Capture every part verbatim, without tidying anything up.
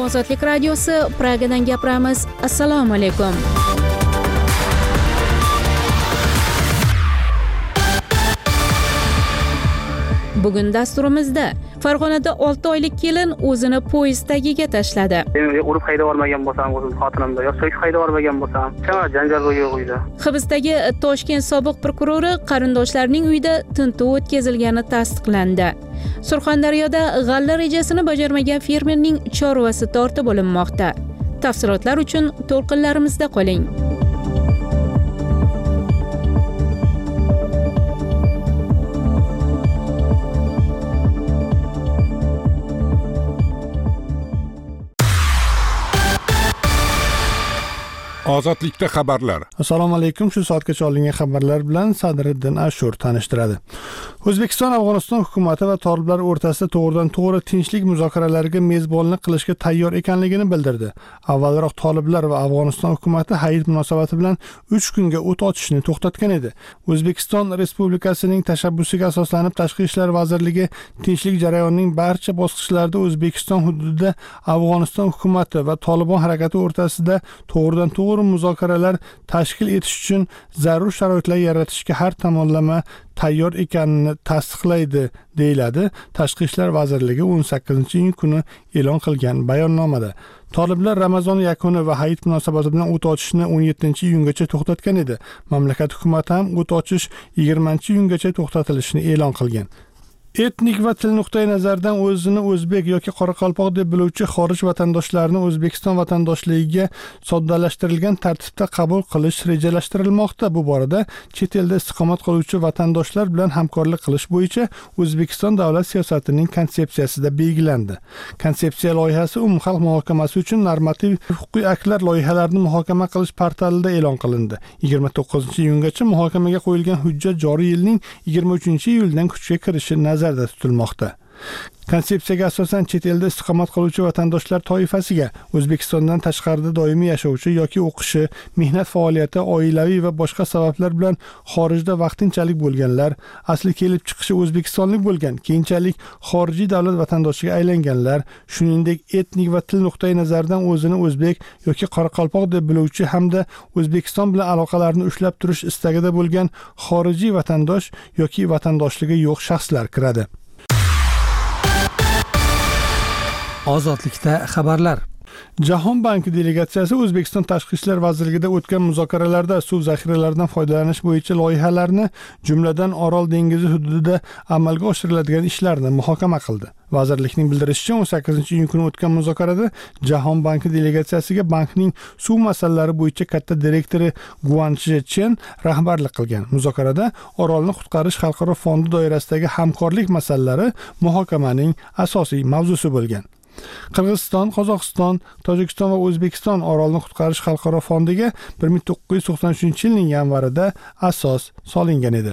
Ozodlik radiosi, Pragadan gapiramiz. Assalomu alaykum. Bugun dasturimizda Farg'onada olti oylik kelin o'zini poyezd tagiga tashladi. Men urib haydab olmagan bo'lsam, o'zim xotinimda yo so'kib haydab olmagan bo'lsam, qanaqa janjal yo'q uyda. Hibsdagi Toshkent sobiq prokurori qarindoshlarining uyida tintuv o'tkazilgani tasdiqlandi. Surxondaryoda g'alla rejasini bajarmagan fermerning chorvasi tortib olinmoqda. Tafsilotlar uchun to'lqinlarimizda qoling. Ozodlikda xabarlar. Assalomu alaykum. Shu soatgacha olingan xabarlar bilan Sadriddin Ashur tanishtiradi. O'zbekiston Afg'oniston hukumati va toliblar o'rtasida to'g'ridan to'g'ri tinchlik muzokaralariga mezbonlik qilishga tayyor ekanligini bildirdi. Avvalroq toliblar va Afg'oniston hukumati hayit munosabati bilan uch kunga o't ochishni to'xtatgan edi. O'zbekiston Respublikasining tashabbusiga asoslanib Tashqi ishlar vazirligi tinchlik jarayonining barcha bosqichlarida O'zbekiston hududida Afg'oniston hukumati va Tolibon harakati o'rtasida to'g'ridan to'g'ri muzokaralar tashkil etish uchun zarur sharoitlar yaratishga har tomonlama tayyor ekanini tasdiqlaydi, deyiladi Tashqi ishlar vazirligi o'n sakkizinchi iyun kuni e'lon qilgan bayonnomada. Toliblar Ramazon yakuni va hayit munosabati bilan o't ochishni o'n yettinchi iyungacha to'xtatgan edi. Mamlakat hukumati ham o't ochish yigirmanchi iyungacha to'xtatilishini e'lon qilgan. Etnik va til nuqtai nazaridan o'zini o'zbek yoki qoraqalpoq deb biluvchi xorij vatandoshlarni O'zbekiston vatandoshligiga soddalashtirilgan tartibda qabul qilish rejalashtirilmoqda. Bu borada chet elda istiqomat qiluvchi vatandoshlar bilan hamkorlik qilish bo'yicha O'zbekiston davlat siyosatining konsepsiyasida belgilandi. Konsepsiya loyihasi umumxalq muhokamasi uchun normativ huquqiy aktlar loyihalarini muhokama qilish portalida e'lon qilindi. yigirma to'qqizinchi iyungacha muhokamaga qo'yilgan hujjat joriy yilning yigirma uchinchi iyuldan kuchga kirishi nazarda tutilmoqda. Konsepsiyaga asosan chet elda istiqomat qiluvchi vatandoshlar toifasiga O'zbekistondan tashqarida doimiy yashovchi yoki o'qishi, mehnat faoliyati, oilaviy va boshqa sabablar bilan xorijda vaqtinchalik bo'lganlar, asli kelib chiqishi o'zbekistonlik bo'lgan, keyinchalik xorijiy davlat vatandoshiga aylanganlar, shuningdek etnik va til nuqtai nazaridan o'zini o'zbek yoki qoraqalpoq deb biluvchi hamda O'zbekiston bilan aloqalarni ushlab turish istagida bo'lgan xorijiy vatandosh yoki vatandoshligi yo'q shaxslar kiradi. Ozodlikda xabarlar. Jahon banki delegatsiyasi O'zbekiston Tashqi ishlar vazirligida o'tgan muzokaralarda suv zaxiralaridan foydalanish bo'yicha loyihalarni, jumladan Orol dengizi hududida amalga oshiriladigan ishlarni muhokama qildi. Vazirlikning bildirishicha, o'n sakkizinchi iyun kuni o'tgan muzokarada Jahon banki delegatsiyasiga bankning suv masalalari bo'yicha katta direktori Guan Chen rahbarlik qilgan. Muzokarada Orolni qutqarish xalqaro fondi doirasidagi hamkorlik masalalari muhokamaning asosiy mavzusi bo'lgan. Qirg'iziston, Qozog'iston, Tojikiston va O'zbekiston Orolni qutqarish xalqaro fondiga bir ming to'qqiz yuz to'qson uchinchi yilning yanvarida asos solingan edi.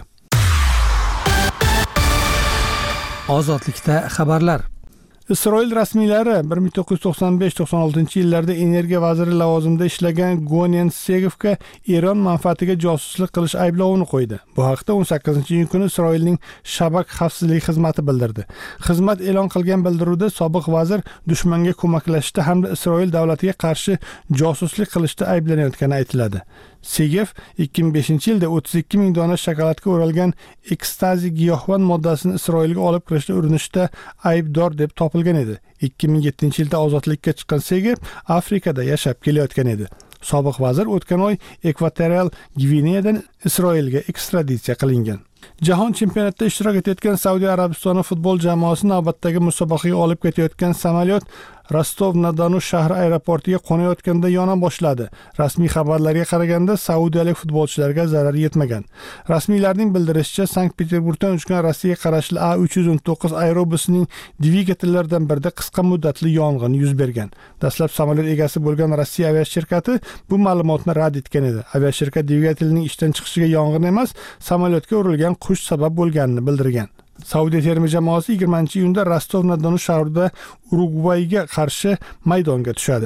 Ozodlikda xabarlar. Isroil rasmiylari bir ming to'qqiz yuz to'qson besh to'qson oltinchi yillarda energiya vaziri lavozimida ishlagan Gonen Segovga Eron manfaatiga josuslik qilish ayblovini qo'ydi. Bu haqda o'n sakkizinchi iyun kuni Isroilning Shabak xavfsizlik xizmati bildirdi. Xizmat e'lon qilgan bildiruvda sobiq vazir dushmanga ko'maklashishda hamda Isroil davlatiga qarshi josuslik qilishda ayblanayotgani aytiladi. Segev ikki ming beshinchi yilda o'ttiz ikki ming dona shokoladga o'ralgan ekstazi giyohvand moddasini Isroilga olib kirishga urinishda aybdor deb topilgan edi. ikki ming yettinchi yilda ozodlikka chiqqan Segev Afrikada yashab kelayotgan edi. Sobiq vazir o'tgan oy Ekvatorial Gvineyadan Isroilga ekstraditsiya qilingan. Jahon chempionatida ishtirok etayotgan Saudiya Arabistoni futbol jamoasi navbatdagi musobaqaga olib ketayotgan samolyot Rostov-na-Donu shahri aeroportiga qo'nayotganda yona boshladi. Rasmiy xabarlarga qaraganda saudiyalik futbolchilarga zarar yetmagan. Rasmiylarning bildirishicha, Sankt-Peterburgdan uchgan Rossiyaga qarashli A uch yuz o'n to'qqiz aerobusining dvigatellaridan birida qisqa muddatli yong'in yuz bergan. Dastlab samolyot egasi bo'lgan Rossiya aviashirkati bu ma'lumotni rad etgan edi. Aviashirkat dvigatelining ishdan chiqishiga yong'in emas, samolyotga urilgan qush sabab bo'lganini bildirgan. Saudiya terma jamoasi yigirmanchi iyunda Rostov-na-Donu shahrida Urugvayga qarshi maydonga tushadi.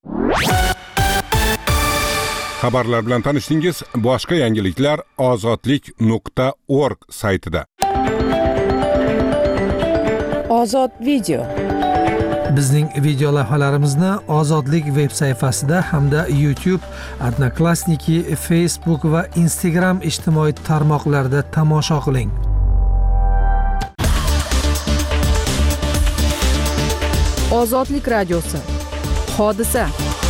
Xabarlar bilan tanishdingiz. Boshqa yangiliklar ozodlik nuqta org saytida. Ozod video. Bizning video lavhalarimizni Ozodlik veb sayfasida hamda YouTube, Odnoklassniki, Facebook va Instagram ijtimoiy tarmoqlarida tomosha qiling. Ozodlik radiosi. Hodisa.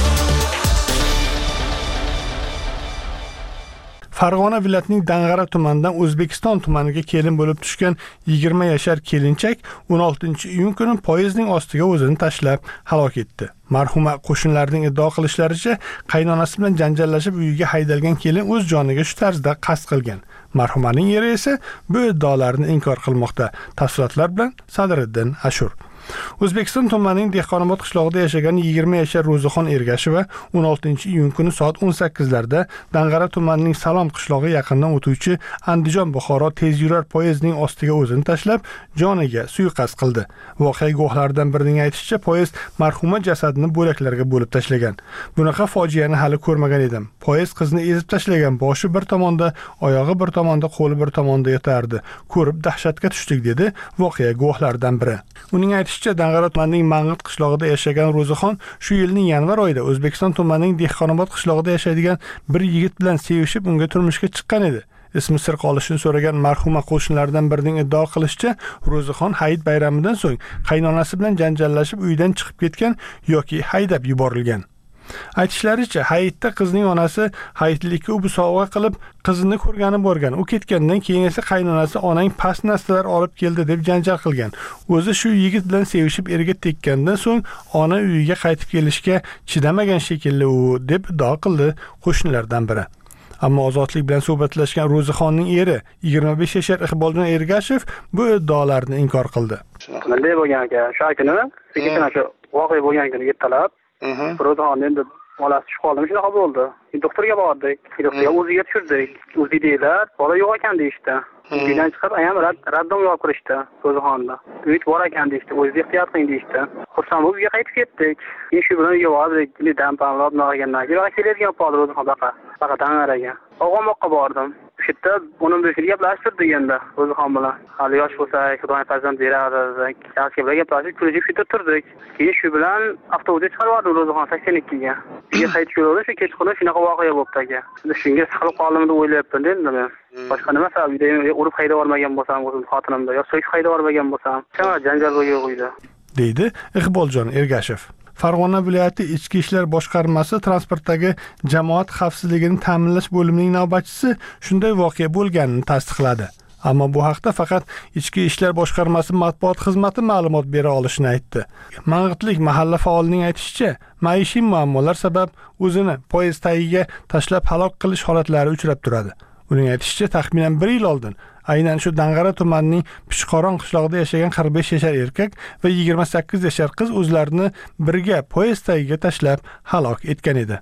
Farg'ona viloyatining Dang'ara tumanidan O'zbekiston tumaniga kelin bo'lib tushgan yigirma yashar kelinchak o'n oltinchi iyun kuni poyezdning ostiga o'zini tashlab halok etdi. Marhuma qo'shnilarning iddao qilishlaricha, qaynonasi bilan janjallashib uyiga haydalgan kelin o'z joniga shu tarzda qasd qilgan. Marhumaning eri esa bu iddaolarni inkor qilmoqda. Tafsilotlar bilan Sadriddin Ashur. O'zbekiston tumanining Dehqonobod qishlog'ida yashagan yigirma yashar Ro'zixon Ergasheva o'n oltinchi iyun kuni soat o'n sakkizlarda Dang'ara tumanining Salom qishlog'i yaqinidan o'tuvchi Andijon-Buxoro tezyurar poyezdining ostiga o'zini tashlab, joniga suiqasd qildi. Voqea guvohlaridan birining aytishicha, poyezd marhuma jasadini bo'laklarga bo'lib tashlagan. Bunaqa fojiani hali ko'rmagan edim. Poyezd qizni ezib tashlagan, boshi bir tomonda, oyog'i bir tomonda, qo'li bir tomonda yotardi. Ko'rib dahshatga tushdik, dedi voqea guvohlaridan biri. Uning aytishicha, Dang'ara tumanining Mang'it qishlog'ida yashagan Ro'zixon shu yilning yanvar oyida O'zbekiston tumanining Dehqonobod qishlog'ida yashaydigan bir yigit bilan sevishib, unga turmushga chiqqan edi. Ismi sir qolishini so'ragan marhuma qo'shnilaridan birining iddao qilishicha, Ro'zixon hayit bayramidan so'ng qaynonasi bilan janjallashib uydan chiqib ketgan yoki haydab yuborilgan. Aytishlaricha, hayitda qizning onasi hayitlikka u sovg'a qilib, qizini ko'rgani borgan. U ketgandan keyin esa qaynonasi onang past narsalar olib keldi deb janjal qilgan. O'zi shu yigit bilan sevishib erga tekkandan so'ng ona uyiga qaytib kelishga chidamagan shekilli u, deb iddao qildi qo'shnilardan biri. Ammo Ozodlik bilan suhbatlashgan Ro'zixonning eri yigirma besh yashar Iqboljon Ergashev bu iddaolarni inkor qildi. Qanday bo'lgan ekan? Shu kuni, kechasi shu voqea bo'lgan kuni ertalab Ro'zixon endi bolasi tushib qoldi, shunaqa bo'ldi. Doktorga bordik, doktorga o'ziga tushirdik. O'zi deydilar, bola yo'q ekan deyishdi. Uydan chiqib, ayam raddom olib kirishdi Ro'zixonni. Uy bor ekan deyishdi, o'zingiz ehtiyot qiling deyishdi. Xursand bo'lib uyga qaytib ketdik. Keyin shu bilan uyga bordik, dampamlab nog'agandan keyin keladigan qoldi Ro'zixon baqa. Baqa Dang'araga. Og'amoqqa bordim. Shu yerda onun bir yil gaplashtirdik endi Ro'zixon bilan. Hali yosh bo'lsa, Xudoning farzand beradi, yaxshi bilan gaplashib, kulib shu yerda turdik. Keyin shu bilan avtobusga chiqarib yubordim Ro'zixon sakson ikkiga. Uyga qaytib keldim, shu kechqurun shunaqa voqea bo'ldi aka. Shunga siqilib qoldim deb o'ylayapman endi men. Boshqa nima sabab uyda urib haydab yubormagan bo'lsam, o'zim xotinimda yo so'yib haydab yubormagan bo'lsam, qanaqa janjal yo'q uyda, deydi Iqboljon Ergashev. Farg'ona viloyati Ichki ishlar boshqarmasi transportdagi jamoat xavfsizligini ta'minlash bo'limining navbatchisi shunday voqea bo'lganini tasdiqladi. Ammo bu haqda faqat Ichki ishlar boshqarmasi matbuot xizmati ma'lumot bera olishini aytdi. Mang'itlik mahalla faolining aytishicha, maishiy muammolar sabab o'zini poyezd tagiga tashlab halok qilish holatlari uchrab turadi. Uning aytishicha, taxminan bir yil oldin aynan shu Dang'ara tumanining Pishqoron qishlog'ida yashagan qirq besh yashar erkak va yigirma sakkiz yashar qiz o'zlarini birga poyezd tagiga tashlab halok etgan edi.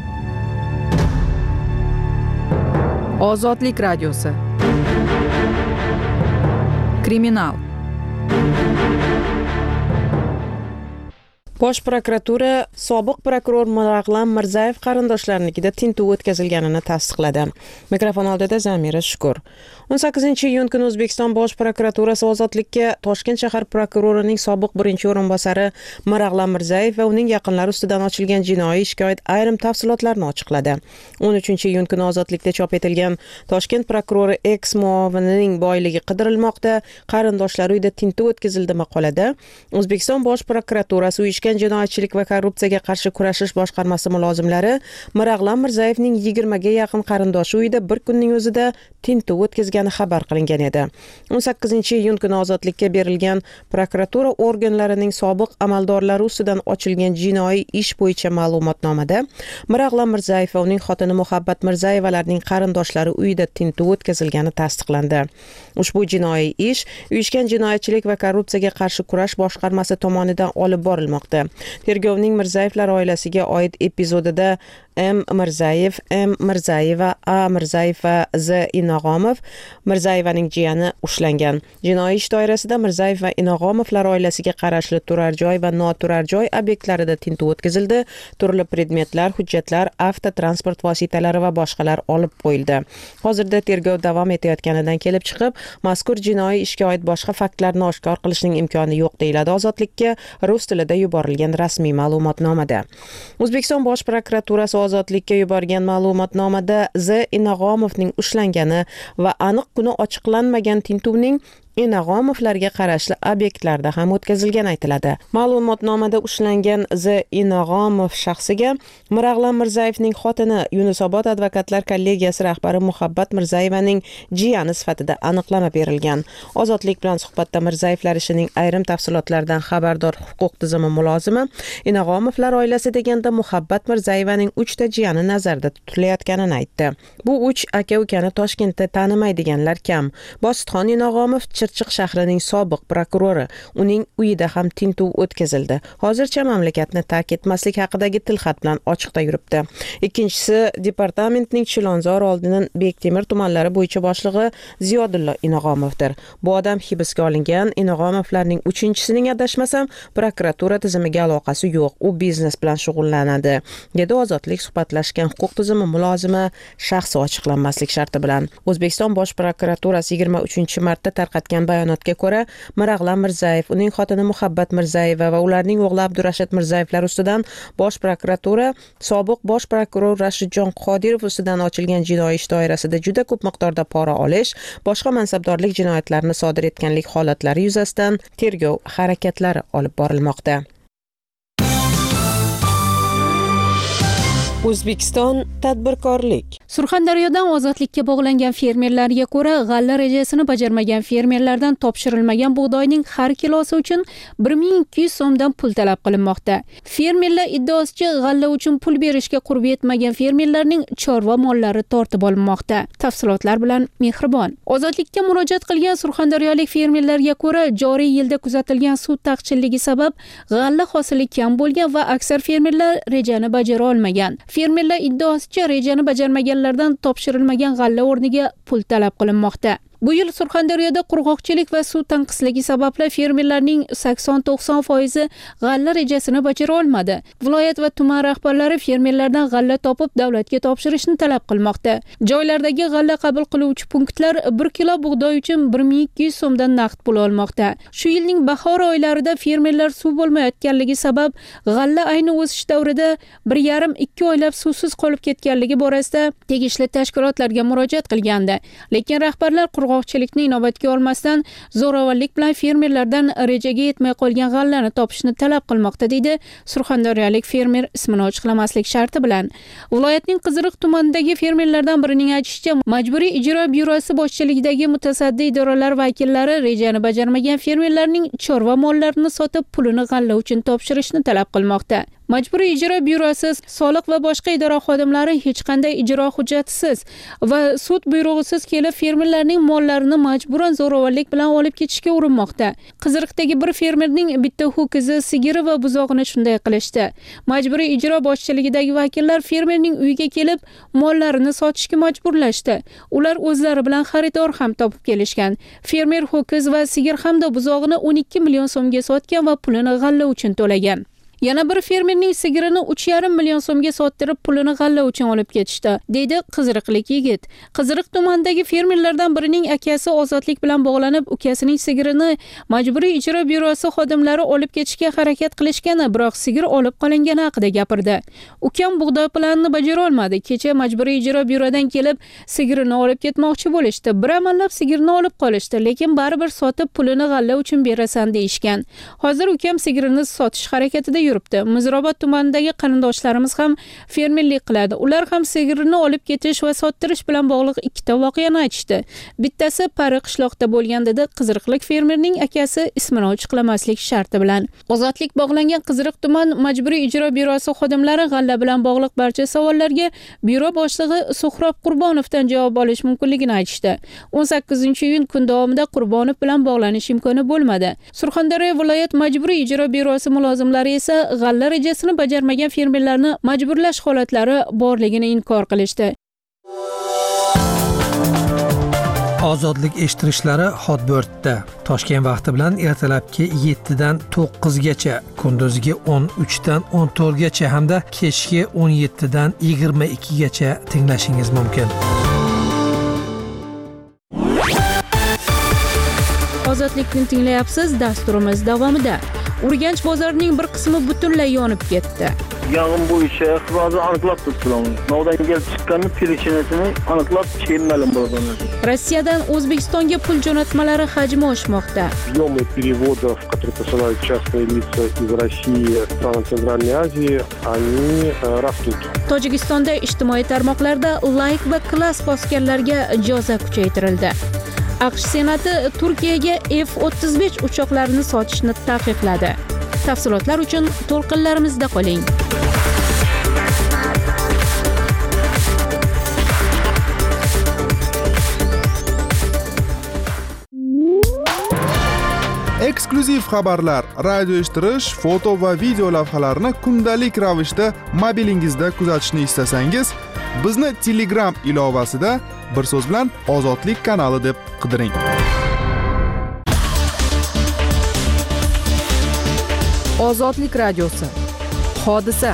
Ozodlik radiosi. Kriminal. Bosh prokuratura sobiq prokuror Mirag'lam Mirzayev qarindoshlarnikida tintuv o'tkazilganini tasdiqladi. Mikrofon oldida Zamira Shukur. o'n sakkizinchi iyun kuni O'zbekiston Bosh prokuraturasi Ozodlikka Toshkent shahar prokurorining sobiq birinchi o'rinbosari Mirag'lam Mirzayev va uning yaqinlari ustidan ochilgan jinoiy shikoyat ayrim tafsilotlarni ochiqladi. o'n uchinchi iyun kuni Ozodlikda chop etilgan Toshkent prokurori eks muovinining boyligi qidirilmoqda, qarindoshlari uyida tintuv o'tkazildi maqolada O'zbekiston Bosh prokuraturasi uyushgan jinoyatchilik va korrupsiyaga qarshi kurashish boshqarmasi mulozimlari Mirag'lam Mirzayevning yigirmaga yaqin qarindoshi uyida bir kunning o'zida tintuv o'tkazgani xabar qilingan edi. o'n sakkizinchi iyun kuni Ozodlikka berilgan prokuratura organlarining sobiq amaldorlari ustidan ochilgan jinoiy ish bo'yicha ma'lumotnomada Mirag'lam Mirzayev va uning xotini Muhabbat Mirzayevalarning qarindoshlari uyida tintuv o'tkazilgani tasdiqlandi. Ushbu jinoiy ish uyushgan jinoyatchilik va korrupsiyaga qarshi kurash boshqarmasi tomonidan olib borilmoqda. Tergovning Mirzayevlar oilasiga oid epizodida M Mirzayev, M Mirzayeva, A Mirzayev va Z Inog'omov Mirzayevaning jiyani ushlangan. Jinoiy ish doirasida Mirzayev va Inog'omovlar oilasiga qarashli turar joy va noturar joy obyektlarida tintuv o'tkazildi. Turli predmetlar, hujjatlar, avtotransport vositalari va boshqalar olib qo'yildi. Hozirda tergov davom etayotganidan kelib chiqib, mazkur jinoiy ishga oid boshqa faktlarni oshkor qilishning imkoni yo'q deyiladi Ozodlikka rus tilida yuborilgan rasmiy ma'lumotnomada. O'zbekiston Bosh prokuraturasi Ozodlikka yuborgan ma'lumotnomada Z Inog'omovning ushlangani va aniq kuni ochiqlanmagan tintuvning Inog'omovlarga qarashli obyektlarda ham o'tkazilgani aytiladi. Ma'lumotnomada ushlangan Z Inog'omov shaxsiga Mirag'lan Mirzayevning xotini Yunusobod advokatlar kollegiyasi rahbari Muhabbat Mirzayevaning jiyani sifatida aniqlama berilgan. Ozodlik bilan suhbatda Mirzayevlar ishining ayrim tafsilotlaridan xabardor huquq tizimi mulozimi Inog'omovlar oilasi deganda Muhabbat Mirzayevaning uchta jiyani nazarda tutilayotganini aytdi. Bu uch aka-ukani Toshkentda tanimaydiganlar kam. Bositxon Inog'omov Chirchiq shahrining sobiq prokurori, uning uyida ham tintuv o'tkazildi. Hozircha mamlakatni tark etmaslik haqidagi tilxat bilan ochiqda yuribdi. Ikkinchisi departamentning Chilonzor oldidan Bektemir tumanlari bo'yicha boshlig'i Ziyodullo Inog'omovdir. Bu odam hibsga olingan. Inog'omovlarning uchinchisining adashmasam prokuratura tizimiga aloqasi yo'q. U biznes bilan shug'ullanadi, dedi Ozodlik suhbatlashgan huquq tizimi mulozimi shaxsi ochiqlanmaslik sharti bilan. O'zbekiston Bosh prokuraturasi yigirma uchinchi martda tarqatgan bayonotga ko'ra, Mirag'lan Mirzayev, uning xotini Muhabbat Mirzayeva va ularning o'g'li Abdurashid Mirzayevlar ustidan Bosh prokuratura sobiq bosh prokuror Rashidjon Qodirov ustidan ochilgan jinoiy ish doirasida juda ko'p miqdorda pora olish, boshqa mansabdorlik jinoyatlarini sodir etganlik holatlari yuzasidan tergov harakatlari olib borilmoqda. O'zbekiston tadbirkorlik. Surxondaryodan Ozodlikka bog'langan fermerlarga ko'ra, g'alla rejasini bajarmagan fermerlardan topshirilmagan bug'doyning har kilosi uchun bir ming ikki yuz so'mdan pul talab qilinmoqda. Fermerlar iddaosicha, g'alla uchun pul berishga qurbi yetmagan fermerlarning chorva mollari tortib olinmoqda. Tafsilotlar bilan Mehribon. Ozodlikka murojaat qilgan surxondaryolik fermerlarga ko'ra, joriy yilda kuzatilgan suv taqchilligi sabab g'alla hosili kam bo'lgan va aksar fermerlar rejani bajara olmagan. Fermerlar iddaosicha, rejani bajarmaganlardan topshirilmagan g'alla o'rniga pul talab qilinmoqda. Bu yil Surxondaryoda qurg'oqchilik va suv tanqisligi sababli fermerlarning sakson to'qson foizi g'alla rejasini bajara olmadi. Viloyat va tuman rahbarlari fermerlardan g'alla topib davlatga topshirishni talab qilmoqda. Joylardagi g'alla qabul qiluvchi punktlar bir kilo bug'doy uchun bir ming ikki yuz so'mdan naqd pul olmoqda. Shu yilning bahor oylarida fermerlar suv bo'lmayotganligi sabab g'alla ayni o'sish davrida bir yarim ikki oylab suvsiz qolib ketganligi borasida tegishli tashkilotlarga murojaat qilgandi. Lekin rahbarlar qurg'oqchilikni inobatga olmasdan zo'ravonlik bilan fermerlardan rejaga yetmay qolgan g'allani topishni talab qilmoqda, deydi surxondaryolik fermer ismini ochiqlamaslik sharti bilan. Viloyatning Qiziriq tumanidagi fermerlardan birining aytishicha, Majburiy ijro byurosi boshchiligidagi mutasaddi idoralar vakillari rejani bajarmagan fermerlarning chorva mollarini sotib pulini g'alla uchun topshirishni talab qilmoqda. Majburiy ijro byurosi, soliq va boshqa idora xodimlari hech qanday ijro hujjatisiz va sud buyrug'isiz kelib fermerlarning mollarini majburan zo'ravonlik bilan olib ketishga urinmoqda. Qiziriqdagi bir fermerning bitta ho'kizi, sigiri va buzog'ini shunday qilishdi. Majburiy ijro boshchiligidagi vakillar fermerning uyiga kelib mollarini sotishga majburlashdi. Ular o'zlari bilan xaridor ham topib kelishgan. Fermer ho'kiz va sigir hamda buzog'ini o'n ikki million so'mga sotgan va pulini g'alla uchun to'lagan. Yana bir fermerning sigirini uch yarim million so'mga sottirib pulini g'alla uchun olib ketishdi, deydi qiziriqlik yigit. Qiziriq tumanidagi fermerlardan birining akasi ozodlik bilan bog'lanib, ukasining sigirini Majburiy ijro byurosi xodimlari olib ketishga harakat qilishgani, biroq sigir olib qolingani haqida gapirdi. Ukam bug'doy planini bajara olmadi. Kecha Majburiy ijro byurodan kelib sigirini olib ketmoqchi bo'lishdi. Bir amallab sigirni olib qolishdi, lekin baribir sotib pulini g'alla uchun berasan deyishgan. Hozir ukam sigirini sotish harakatida yuribdi. Muzrobot tumanidagi qarindoshlarimiz ham fermerlik qiladi. Ular ham sigirini olib ketish va sottirish bilan bog'liq ikkita voqeani aytishdi. Bittasi Pari qishloqda bo'lgan, dedi Qiziriqlik fermerning akasi ismini ochiqlamaslik sharti bilan. Ozodlik bog'langan Qiziriq tuman Majburiy ijro byurosi xodimlari g'alla bilan bog'liq barcha savollarga byuro boshlig'i Suhrob Qurbonovdan javob olish mumkinligini aytishdi. o'n sakkizinchi iyun kun davomida Qurbonov bilan bog'lanish imkoni bo'lmadi. Surxondaryo viloyat Majburiy ijro byurosi mulozimlari esa Urganchda g'alla rejasini bajarmagan fermerlarni majburlash holatlari borligini inkor qilishdi. Ozodlik eshittirishlari Hotbirdda Toshkent vaqti bilan ertalabki yettidan to'qqizgacha, kunduziga o'n uchdan o'n to'rtgacha hamda kechki o'n yettidan yigirma ikkigacha tinglashingiz mumkin. Ozodlikni tinglayapsiz. Dasturimiz davomida Urganch bozorining bir qismi butunlay yonib ketdi. Yong'in bo'yicha ixtirozni aniqlab turibdi. Navdan kelib chiqqanni перечинasini aniqlab keyin ma'lum bo'ladi. Rossiyadan O'zbekistonga pul jo'natmalari hajmi oshmoqda. Объемы переводов, которые посылают частные лица из России в страны Центральной Азии, они растут. Tojikistonda ijtimoiy tarmoqlarda like va klass bosganlarga jazo kuchaytirildi. AQSh Senati Turkiyaga F o'ttiz besh uchoqlarini sotishni taqiqladi. Tafsilotlar uchun to'lqinlarimizda qoling. Eksklyuziv xabarlar, radio eshittirish, foto va video lavhalarni kundalik ravishda mobilingizda kuzatishni istasangiz, bizni Telegram ilovasida bir so'z bilan Ozodlik kanali deb qidiring. Ozodlik radiosi. Hodisa.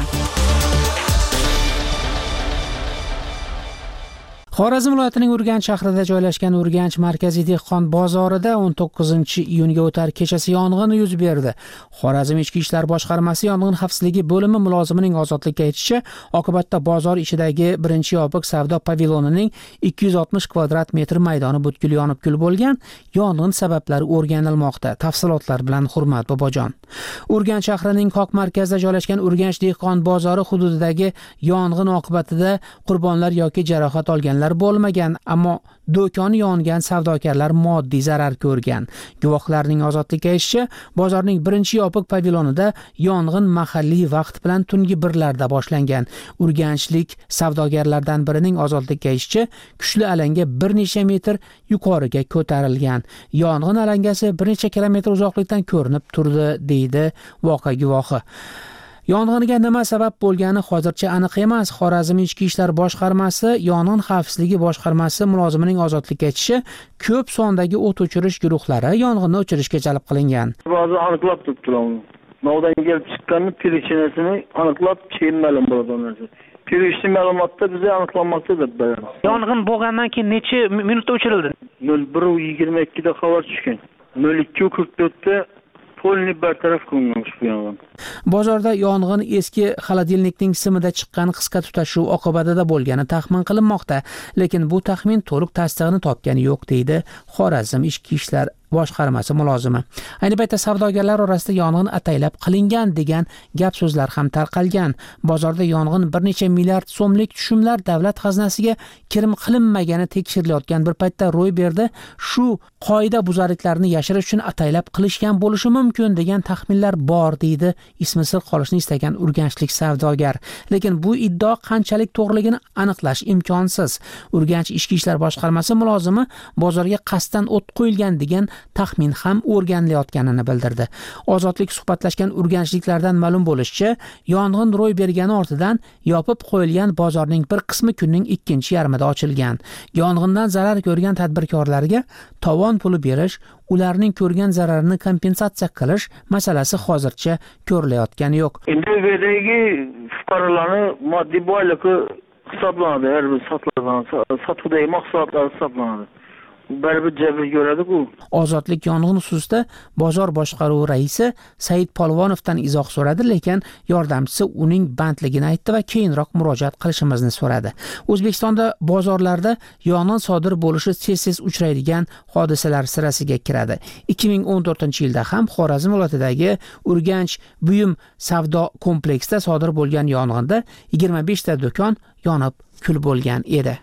Xorazm viloyatining Urganch shahrida joylashgan Urganch markaziy dehqon bozorida o'n to'qqizinchi iyunga o'tar kechasi yong'in yuz berdi. Xorazm ichki ishlar boshqarmasi yong'in xavfsizligi bo'limi mulozimining ozodlikka aytishicha, oqibatda bozor ichidagi birinchi yopiq savdo pavilyonining ikki yuz oltmish kvadrat metr maydoni butkul yonib kul bo'lgan. Yong'in sabablari o'rganilmoqda. Tafsilotlar bilan Hurmat Bobojon. Urganch shahrining qoq markazida joylashgan Urganch dehqon bozori hududidagi yong'in oqibatida qurbonlar yoki jarohat olganlar bo'lmagan, ammo do'koni yongan savdogarlar moddiy zarar ko'rgan. Guvohlarning ozodlikka aytishicha, bozorning birinchi yopiq pavilyonida yong'in mahalliy vaqt bilan tungi birlarda boshlangan. Urganchlik savdogarlardan birining ozodlikka aytishicha, kuchli alanga bir necha metr yuqoriga ko'tarilgan. Yong'in alangasi bir necha kilometr uzoqlikdan ko'rinib turdi, deydi voqea guvohi. Yong'inga nima sabab bo'lgani hozircha aniq emas. Xorazm ichki ishlar boshqarmasi yong'in xavfsizligi boshqarmasi mulozimining ozodlikka aytishicha, ko'p sondagi o't o'chirish guruhlari yong'inni o'chirishga jalb qilingan. Ba'zi aniqlab turibdilar. Navdan kelib chiqqanni перечинasini aniqlab keyin ma'lum bo'ladi. Tegishli ma'lumotda bizga aniqlanmoqda deb beradi. Yong'in bo'lgandan keyin necha minutda o'chirildi? nol bir yigirma ikki da xabar tushgan. nol ikki qirq to'rtda polni bartaraf qilingan bu yong'in. Bozorda yong'in eski xolodilnikning simida chiqqan qisqa tutashuv oqibatida bo'lgani taxmin qilinmoqda, lekin bu taxmin to'liq tasdig'ini topgani yo'q, deydi Xorazm ichki ishlar boshqarmasi mulozimi. Ayni paytda savdogarlar orasida yong'in ataylab qilingan degan gap so'zlar ham tarqalgan. Bozorda yong'in bir necha milliard so'mlik tushumlar davlat xazinasiga kirim qilinmagani tekshirilayotgan bir paytda ro'y berdi. Shu qoida buzarliklarni yashirish uchun ataylab qilishgan bo'lishi mumkin degan taxminlar bor, deydi ismi sir qolishni istagan urganchlik savdogar. Lekin bu iddao qanchalik to'g'riligini aniqlash imkonsiz. Urganch ichki ishlar boshqarmasi mulozimi bozorga qasddan o't qo'yilgan degan taxmin ham o'rganilayotganini bildirdi. Ozodlik suhbatlashgan urganchliklardan ma'lum bo'lishicha, yong'in ro'y bergani ortidan yopib qo'yilgan bozorning bir qismi kunning ikkinchi yarmida ochilgan. Yong'indan zarar ko'rgan tadbirkorlarga tovon puli berish, ularning ko'rgan zararini kompensatsiya qilish masalasi hozircha ko'rilayotgani yo'q. Endi bu yerdagi fuqarolarning moddiy boyligi hisoblanadi, har bir sotilgan sotuvdagi mahsulotlar hisoblanadi. Baribir jabr ko'radi-ku. Ozodlik yong'in xususida bozor boshqaruvi raisi Said Polvonovdan izoh so'radi, lekin yordamchisi uning bandligini aytdi va keyinroq murojaat qilishimizni so'radi. O'zbekistonda bozorlarda yong'in sodir bo'lishi tez-tez uchraydigan hodisalar sirasiga kiradi. ikki ming o'n to'rtinchi yilda ham Xorazm viloyatidagi Urganch buyum savdo kompleksida sodir bo'lgan yong'inda yigirma besh ta do'kon yonib kul bo'lgan edi.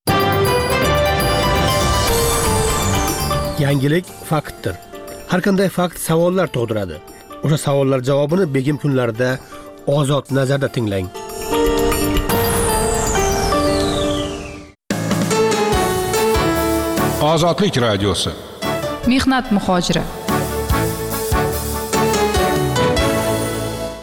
Yangilik faktdir. Har qanday fakt savollar tug'diradi. O'sha savollar javobini begim kunlarida Ozod nazarda tinglang. Ozodlik radiosi. Mehnat muhojiri.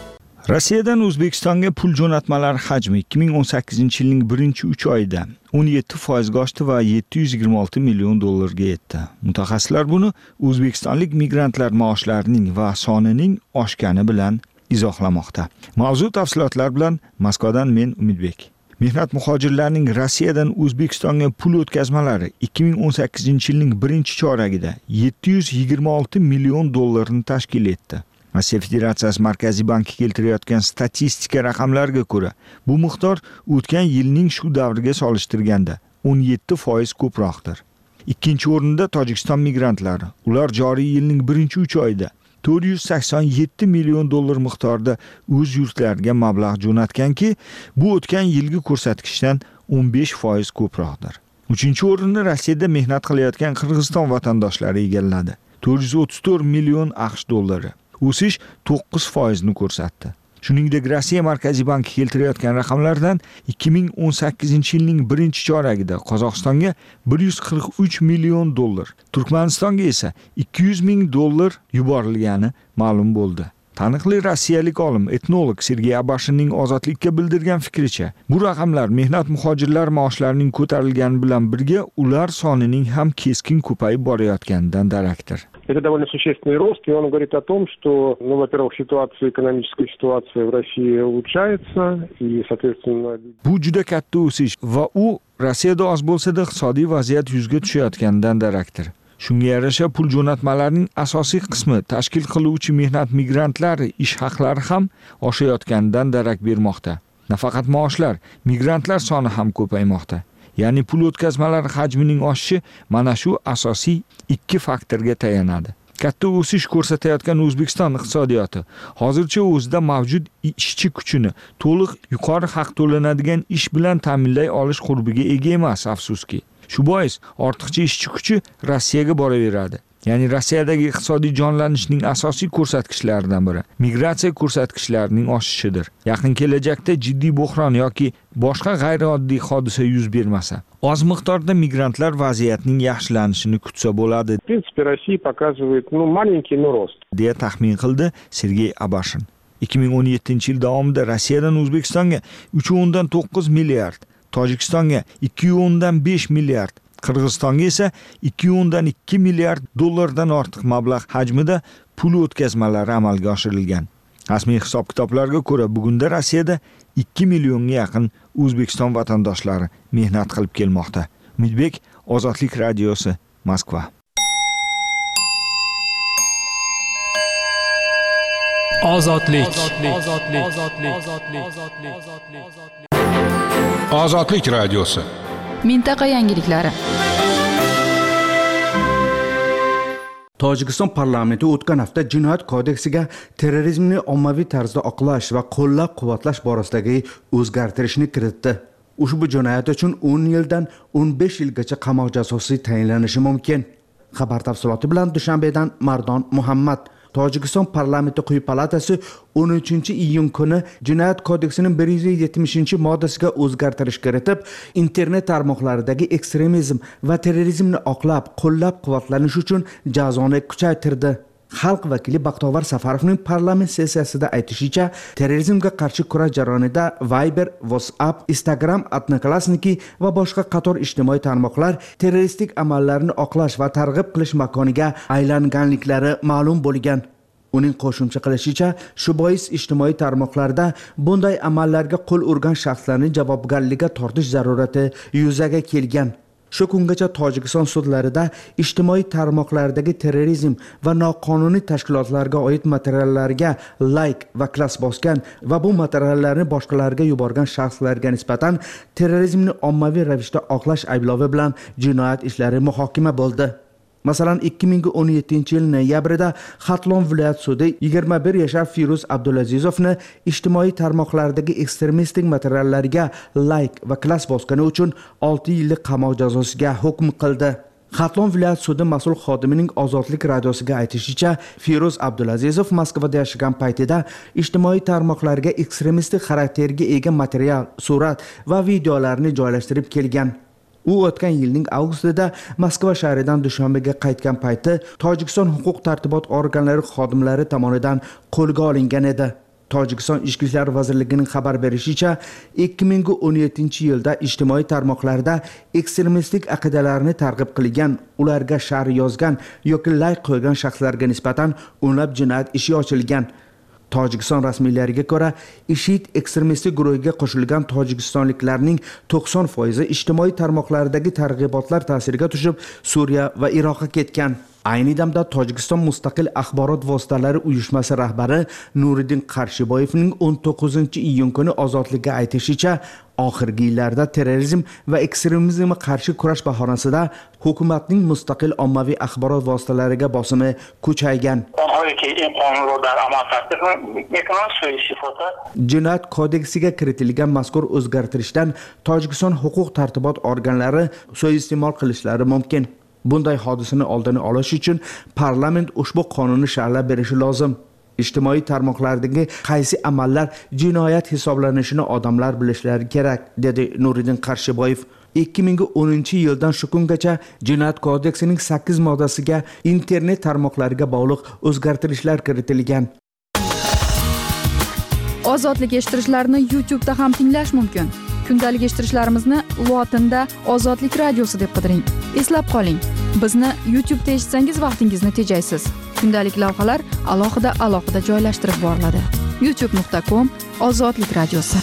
Rossiyadan O'zbekistonga pul jo'natmalari hajmi ikki ming o'n sakkizinchi yilning birinchi uch oyida o'n yetti foizga oshdi va yetti yuz yigirma olti million dollarga yetdi. Mutaxassislar buni o'zbekistonlik migrantlar maoshlarining va sonining oshgani bilan izohlamoqda. Mavzu tafsilotlar bilan Moskvadan men Umidbek. Mehnat muhojirlarining Rossiyadan O'zbekistonga pul o'tkazmalari ikki ming o'n sakkizinchi yilning birinchi choragida yetti yuz yigirma olti million dollarni tashkil etdi. Rossiya Federatsiyasi Markaziy banki keltirayotgan statistika raqamlariga ko'ra, bu miqdor o'tgan yilning shu davriga solishtirganda o'n yetti foiz ko'proqdir. Ikkinchi o'rinda Tojikiston migrantlari. Ular joriy yilning birinchi uch oyida to'rt yuz sakson yetti million dollar miqdorida o'z yurtlariga mablag' jo'natganki, bu o'tgan yilgi ko'rsatkichdan o'n besh foiz ko'proqdir. Uchinchi o'rinni Rossiyada mehnat qilayotgan Qirg'iziston vatandoshlari egalladi. to'rt yuz o'ttiz to'rt million AQSh dollari. O'sish to'qqiz foizni ko'rsatdi. Shuningdek, Rossiya Markaziy banki keltirayotgan raqamlardan ikki ming o'n sakkizinchi yilning birinchi choragida Qozog'istonga bir yuz qirq uch million dollar, Turkmanistonga esa ikki yuz ming dollar yuborilgani ma'lum bo'ldi. Taniqli rossiyalik olim, etnolog Sergey Abashinning Ozodlikka bildirgan fikricha, bu raqamlar mehnat muhojirlar maoshlarining ko'tarilgani bilan birga ular sonining ham keskin ko'payib borayotganidan darakdir. Это довольно существенный рост, и он говорит о том, что, ну, во-первых, ситуация, экономическая ситуация в России улучшается, и, соответственно... Bu juda katta o'sish va u Rossiyada oz bo'lsa-da iqtisodiy vaziyat yuzga tushayotganidan darakdir. Shunga yarasha pul jo'natmalarining asosiy qismi tashkil qiluvchi mehnat migrantlari ish haqlari ham oshayotganidan darak bermoqda. Nafaqat maoshlar, migrantlar soni ham ko'paymoqda. Ya'ni pul o'tkazmalari hajmining oshishi mana shu asosiy ikki faktorga tayanadi. Katta o'sish ko'rsatayotgan O'zbekiston iqtisodiyoti hozircha o'zida mavjud ishchi kuchini to'liq yuqori haq to'lanadigan ish bilan ta'minlay olish qurbiga ega emas, afsuski. Shu bois ortiqcha ishchi kuchi Rossiyaga boraveradi. Ya'ni Rossiyadagi iqtisodiy jonlanishning asosiy ko'rsatkichlaridan biri migratsiya ko'rsatkichlarining oshishidir. Yaqin kelajakda jiddiy bo'hron yoki boshqa g'ayrioddiy hodisa yuz bermasa, oz miqdorda migrantlar vaziyatining yaxshilanishini kutsa bo'ladi. В принципе, Россия показывает, ну, маленький, но рост. deya taxmin qildi Sergey Abashin. ikki ming o'n yettinchi yil davomida Rossiyadan O'zbekistonga uch o'ndan to'qqiz milliard, Tojikistonga ikki o'ndan besh milliard, Qirg'izistonga esa ikki o'ndan ikki milliard dollardan ortiq mablag' hajmida pul o'tkazmalari amalga oshirilgan. Rasmiy hisob-kitoblarga ko'ra, bugunda Rossiyada ikki millionga yaqin O'zbekiston vatandoshlari mehnat qilib kelmoqda. Umidbek, Ozodlik radiosi, Moskva. Ozodlik. Ozodlik radiosi. Mintaqa yangiliklari. Tojikiston parlamenti o'tgan hafta Jinoyat kodeksiga terrorizmni ommaviy tarzda oqlash va qo'llab-quvvatlash borasidagi o'zgartirishni kiritdi. Ushbu jinoyat uchun o'n yildan o'n besh yilgacha qamoq jazosi tayinlanishi mumkin. Xabar tafsiloti bilan Dushanbedan Mardon Muhammad. Tojikiston parlamenti quyi palatasi o'n uchinchi iyun kuni Jinoyat kodeksining bir yuz yetmishinchi moddasiga o'zgartirish kiritib, internet tarmoqlaridagi ekstremizm va terrorizmni oqlab, qo'llab-quvvatlanish uchun jazoni kuchaytirdi. Xalq vakili Baxtovar Safarovning parlament sessiyasida aytishicha, terrorizmga qarshi kurash jarayonida Viber, WhatsApp, Instagram, Odnoklassniki va boshqa qator ijtimoiy tarmoqlar terroristik amallarni oqlash va targ'ib qilish makoniga aylanganliklari ma'lum bo'lgan. Uning qo'shimcha qilishicha, shu bois ijtimoiy tarmoqlarda bunday amallarga qo'l urgan shaxslarning javobgarlikka tortish zarurati yuzaga kelgan. Shu kungacha Tojikiston sudlarida ijtimoiy tarmoqlardagi terrorizm va noqonuniy tashkilotlarga oid materiallarga like va klass bosgan va bu materiallarni boshqalarga yuborgan shaxslarga nisbatan terrorizmni ommaviy ravishda oqlash ayblovi bilan jinoyat ishlari muhokama bo'ldi. Masalan, ikki ming o'n yettinchi yil noyabrida Xatlon viloyat sudi yigirma bir yashar Firuz Abdulazizovni ijtimoiy tarmoqlardagi ekstremistik materiallarga like va klass bosgani uchun olti yillik qamoq jazosiga hukm qildi. Xatlon viloyat sudi mas'ul xodimining Ozodlik radiosiga aytishicha, Firuz Abdulazizov Moskvada yashagan paytida ijtimoiy tarmoqlarga ekstremistik xarakterga ega material, surat va videolarni joylashtirib kelgan. U o'tgan yilning avgustida Moskva shahridan Dushanbega qaytgan payti Tojikiston huquq tartibot organlari xodimlari tomonidan qo'lga olingan edi. Tojikiston Ichki ishlar vazirligining xabar berishicha, ikki ming o'n yettinchi yilda ijtimoiy tarmoqlarda ekstremistik aqidalarni targ'ib qilgan, ularga sharh yozgan yoki layk qo'ygan shaxslarga nisbatan o'nlab jinoyat ishi ochilgan. Tojikiston rasmiylariga ko'ra, IShID ekstremistik guruhiga qo'shilgan tojikistonliklarning to'qson foizi ijtimoiy tarmoqlardagi targ'ibotlar ta'siriga tushib, Suriya va Iroqqa ketgan. Ayni damda Tojikiston Mustaqil axborot vositalari uyushmasi rahbari Nuriddin Qarshiboyevning o'n to'qqizinchi iyun kuni ozodlikka aytishicha, oxirgi yillarda terrorizm va ekstremizmga qarshi kurash bahonasida hukumatning mustaqil ommaviy axborot vositalariga bosimi kuchaygan. Jinoyat kodeksiga kiritilgan mazkur o'zgartirishdan Tojikiston huquq tartibot organlari suiiste'mol qilishlari mumkin. Bunday hodisani oldini olish uchun parlament ushbu qonunni sharhlab berishi lozim. Ijtimoiy tarmoqlardagi qaysi amallar jinoyat hisoblanishini odamlar bilishlari kerak, dedi Nuriddin Qarshiboyev. ikki ming o'ninchi yildan shu kungacha Jinoyat kodeksining sakkiz moddasiga internet tarmoqlariga bog'liq o'zgartirishlar kiritilgan. Ozodlik eshittirishlarni YouTube da ham tinglash mumkin. Kundalik eshittirishlarimizni lotinda Ozodlik radiosi deb qidiring. Eslab qoling, bizni YouTube'da eshitsangiz vaqtingizni tejaysiz. Kundalik lavhalar alohida alohida joylashtirib boriladi. youtube nuqta com Ozodlik radiosi.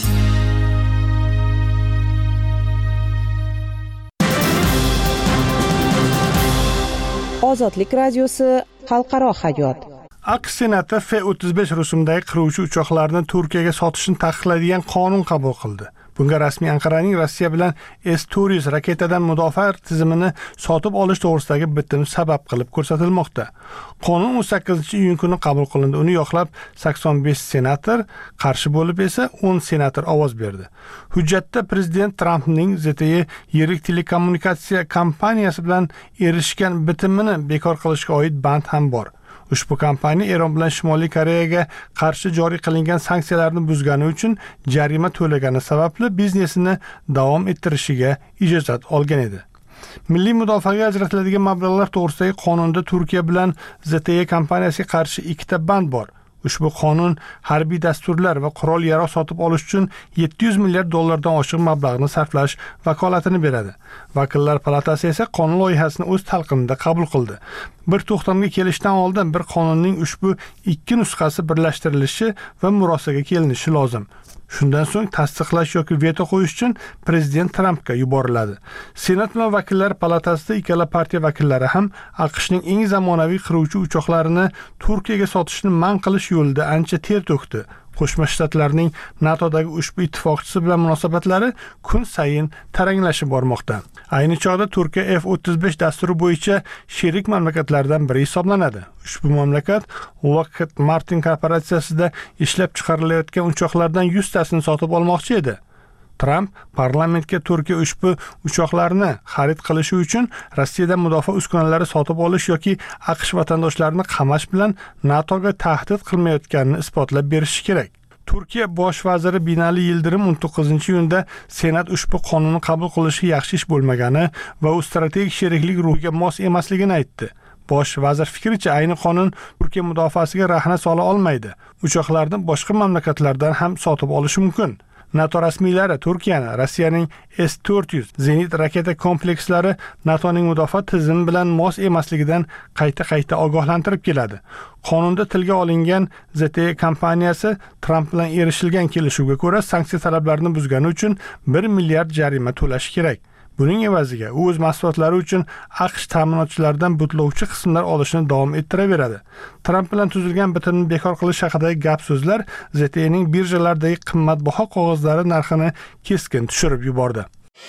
Ozodlik radiosi xalqaro hayot. AQSh Senati F o'ttiz besh rusumdagi qiruvchi uchoqlarni Turkiyaga sotishni taqiqlaydigan qonun qabul qildi. Bunga rasmiy Anqaraning Rossiya bilan S to'rt yuz raketadan mudofaa tizimini sotib olish to'g'risidagi bitim sabab qilib ko'rsatilmoqda. Qonun o'n sakkizinchi iyun kuni qabul qilindi. Uni yoqlab sakson besh senator, qarshi bo'lib esa o'n senator ovoz berdi. Hujjatda prezident Trampning Z T E yirik telekommunikatsiya kompaniyasi bilan erishgan bitimini bekor qilishga oid band ham bor. Ushbu kompaniya Eron bilan Shimoliy Koreyaga qarshi joriy qilingan sanksiyalarni buzgani uchun jarima to'lagani sababli biznesini davom ettirishiga ijozat olgan edi. Milliy mudofaaga ajratiladigan mablag'lar to'g'risidagi qonunda Turkiya bilan Z T E kompaniyasiga qarshi ikkita band bor. Ushbu qonun harbiy dasturlar va qurol yarog' sotib olish uchun yetti yuz milliard dollardan oshiq mablag'ni sarflash vakolatini beradi. Vakillar palatasi esa qonun loyihasini o'z talqinida qabul qildi. Bir to'xtamga kelishdan oldin bir qonunning ushbu ikki nusxasi birlashtirilishi va murosaga kelinishi lozim. Shundan so'ng tasdiqlash yoki veto qo'yish uchun prezident Trampga yuboriladi. Senat va vakillar palatasida ikkala partiya vakillari ham AQShning eng zamonaviy qiruvchi uchoqlarini Turkiyaga sotishni man qilish yo'lida ancha ter to'kdi. Qo'shma Shtatlarning NATOdagi ushbu ittifoqchisi bilan munosabatlari kun sayin taranglashib bormoqda. Ayni chog'da Turkiya F o'ttiz besh dasturi bo'yicha sherik mamlakatlardan biri hisoblanadi. Ushbu mamlakat Lockheed Martin korporatsiyasida ishlab chiqarilayotgan uchoqlardan yuz tasini sotib olmoqchi edi. Trump parlamentga Turkiya ushbu uchoqlarni xarid qilishi uchun Rossiyadan mudofaa uskunalari sotib olish yoki AQSh vatandoshlarini qamash bilan NATOga tahdid qilmayotganini isbotlab berishi kerak. Turkiya bosh vaziri Binali Yildirim o'n to'qqizinchi iyunda Senat ushbu qonunni qabul qilishi yaxshi ish bo'lmagani va u strategik sheriklik ruhiga mos emasligini aytdi. Bosh vazir fikricha, ayni qonun Turkiya mudofaasiga rahna sola olmaydi. Uchoqlarni boshqa mamlakatlardan ham sotib olishi mumkin. NATO rasmiylari Turkiyani Rossiyaning S to'rt yuz zenit raketa komplekslari NATOning mudofaa tizimi bilan mos emasligidan qayta-qayta ogohlantirib keladi. Qonunda tilga olingan Z T E kompaniyasi Trump bilan erishilgan kelishuvga ko'ra sanksiya talablarini buzgani uchun bir milliard jarima to'lashi kerak. Buning evaziga u o'z mahsulotlari uchun AQSh ta'minotchilaridan butlovchi qismlar olishni davom ettiraveradi. Trump bilan tuzilgan bitimni bekor qilish haqidagi gap so'zlar Z T E'ning birjalardagi qimmatbaho qog'ozlari narxini keskin tushirib yubordi.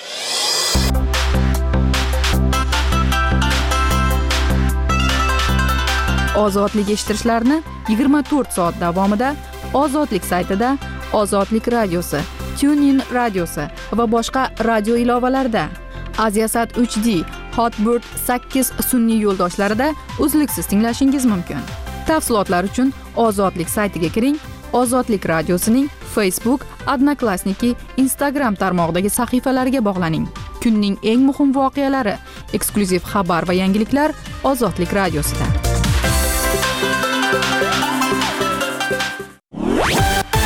Ozodlik eshittirishlarni yigirma to'rt soat davomida Ozodlik saytida, Ozodlik radiosi, TuneIn radiosi va boshqa radio ilovalarida, Aziasat uch D, Hotbird sakkiz sun'iy yo'ldoshlarida uzluksiz tinglashingiz mumkin. Tafsilotlar uchun Ozodlik saytiga kiring. Ozodlik radiosining Facebook, Odnoklassniki, Instagram tarmog'idagi sahifalariga bog'laning. Kunning eng muhim voqealari, eksklyuziv xabar va yangiliklar Ozodlik radiosida.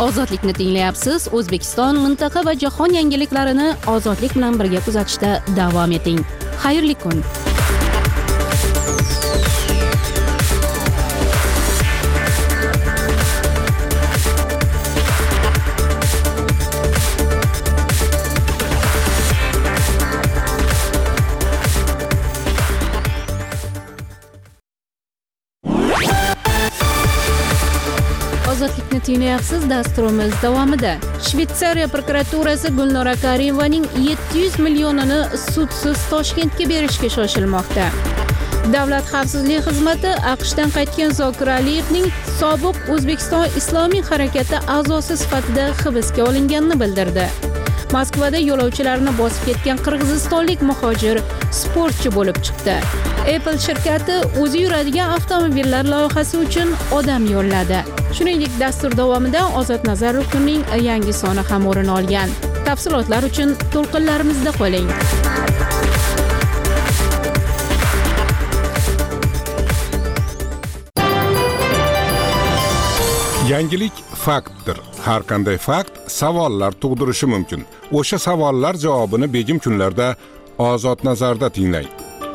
Ozodlikni tinglayapsiz. O'zbekiston, mintaqa va jahon yangiliklarini ozodlik bilan birga kuzatishda davom eting. Xayrli kun. Ozodlikni tinglayapsiz. Dasturimiz davomida Shveysariya prokuraturasi Gulnora Karimovaning yetti yuz millionini sudsiz Toshkentga berishga shoshilmoqda. Davlat xavfsizlik xizmati AQShdan qaytgan Zokir Aliyevning sobiq O'zbekiston Islomiy harakati a'zosi sifatida hibsga olinganini bildirdi. Moskvada yo'lovchilarni bosib ketgan qirg'izistonlik muhojir sportchi bo'lib chiqdi. Apple shirkati o'zi yuradigan avtomobillar loyihasi uchun odam yo'lladi. Shuningdek, dastur davomida Ozod Nazar rukunining yangi soni ham o'rin olgan. Tafsilotlar uchun to'lqinlarimizda qoling. Yangilik faktdir. Har qanday fakt savollar tug'dirishi mumkin. O'sha savollar javobini begim kunlarda Ozod Nazarda tinglang.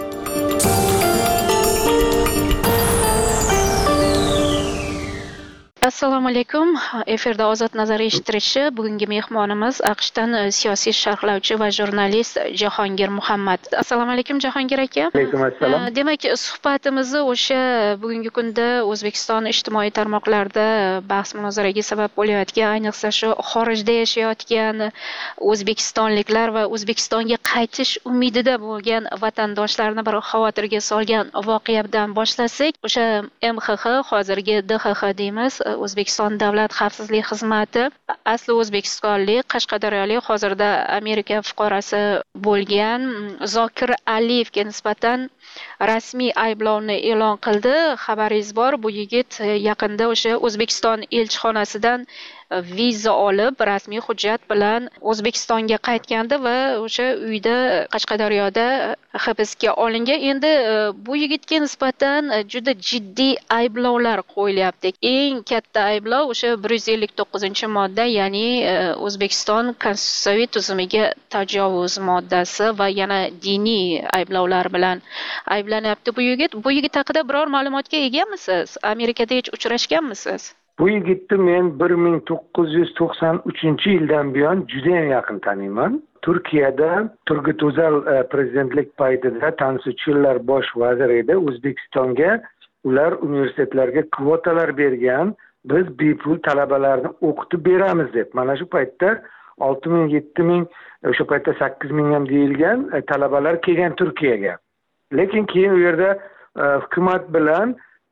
Assalomu alaykum. Efirda Ozod Nazar eshittirishi. Bugungi mehmonimiz AQShdan siyosiy sharhlovchi va jurnalist Jahongir Muhammad. Assalomu alaykum Jahongir aka. Alaykum assalom. Demak, suhbatimizni o'sha bugungi kunda O'zbekiston ijtimoiy tarmoqlarida bahs munozaraga sabab bo'layotgan, ayniqsa shu xorijda yashayotgan o'zbekistonliklar va O'zbekistonga qaytish umidida bo'lgan vatandoshlarni bir xavotirga solgan voqeadan boshlasak, o'sha M X X, hozirgi D X X deymiz, O'zbekiston Davlat xavfsizlik xizmati asli o'zbekistonlik, qashqadaryolik, hozirda Amerika fuqarosi bo'lgan Zokir Aliyevga nisbatan rasmiy ayblovni e'lon qildi. Xabaringiz bor, bu yigit yaqinda o'sha O'zbekiston elchixonasidan viza olib, rasmiy hujjat bilan O'zbekistonga qaytgandi va o'sha uyda Qashqadaryoda hibsga olingan. Endi bu yigitga nisbatan juda jiddiy ayblovlar qo'yilyapti. Eng katta ayblov o'sha bir yuz ellik to'qqizinchi modda, ya'ni O'zbekiston konstitutsiyaviy tuzumiga tajovuz moddasi va yana diniy ayblovlar bilan ayblanyapti bu yigit. Bu yigit haqida biror ma'lumotga egamisiz? Amerikada hech uchrashganmisiz? Bu yigitni men bir ming to'qqiz yuz to'qson uchinchi yildan buyon juda ham yaqin taniyman. Turkiyada Turgut O'zal prezidentlik paytida Tansu Chillar bosh vazir edi. O'zbekistonga ular universitetlarga kvotalar bergan. Biz bepul talabalarni o'qitib beramiz deb. Mana shu paytda olti ming, yetti ming, o'sha paytda sakkiz ming ham deyilgan talabalar kelgan Turkiyaga. Lekin keyin u yerda hukumat bilan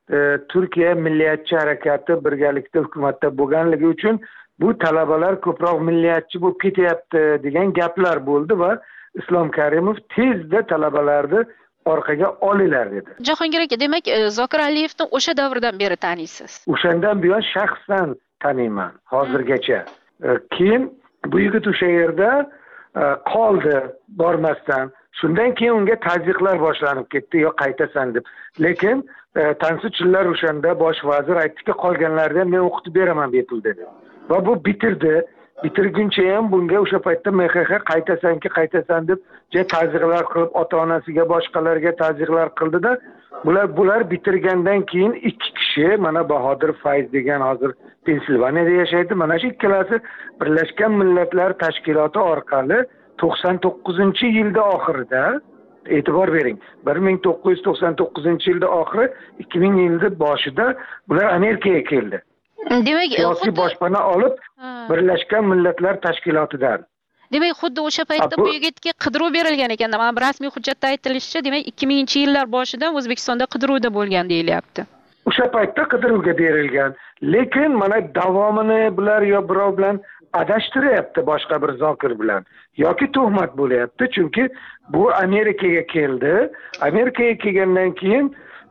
Turkiya milliyatchi harakati birgalikda hukumatda bo'lganligi uchun bu talabalar ko'proq milliyatchi bo'lib ketyapti degan gaplar bo'ldi va Islom Karimov tezda talabalarni orqaga olinglar dedi. Jahongir aka, demak, Zokir Aliyevni o'sha davrdan beri taniysiz? O'shandan buyon shaxsan taniyman hozirgacha. Keyin bu yigit o'sha yerda qoldi bormasdan. Shundan keyin unga tazyiqlar boshlanib ketdi, yo qaytasan deb. Lekin Tansu Chillar o'shanda bosh vazir aytdiki, qolganlarni men o'qitib beraman bepul dedi. Va bu bitirdi. Bitirguncha ham bunga o'sha paytda M X X qaytasanki qaytasan deb je tazyiqlar qilib, ota-onasiga, boshqalarga tazyiqlar qildi-da, bular bular bitirgandan keyin ikki kishi, mana Bahodir Fayz degan hozir Pensilvaniyada yashaydi. Mana shu ikkalasi Birlashgan Millatlar Tashkiloti orqali to'qson to'qqizinchi yilda oxirida, e'tibor bering, bir ming to'qqiz yuz to'qson to'qqizinchi yilda oxiri, ikki ming yilda boshida bular Amerikaga keldi. Demak, siyosiy boshpana olib Birlashgan Millatlar Tashkilotidan. Demak, xuddi o'sha paytda bu yigitga qidiruv berilgan ekan. Mana rasmiy hujjatda aytilishicha, demak, ikki minginchi yillar boshidan O'zbekistonda qidiruvda bo'lgan deyilyapti. O'sha paytda qidiruvga berilgan. Lekin mana davomini bular yo birov bilan adashtiryapti, boshqa bir Zokir bilan yoki tuhmat bo'lyapti, chunki bu Amerikaga keldi. Amerikaga kelgandan keyin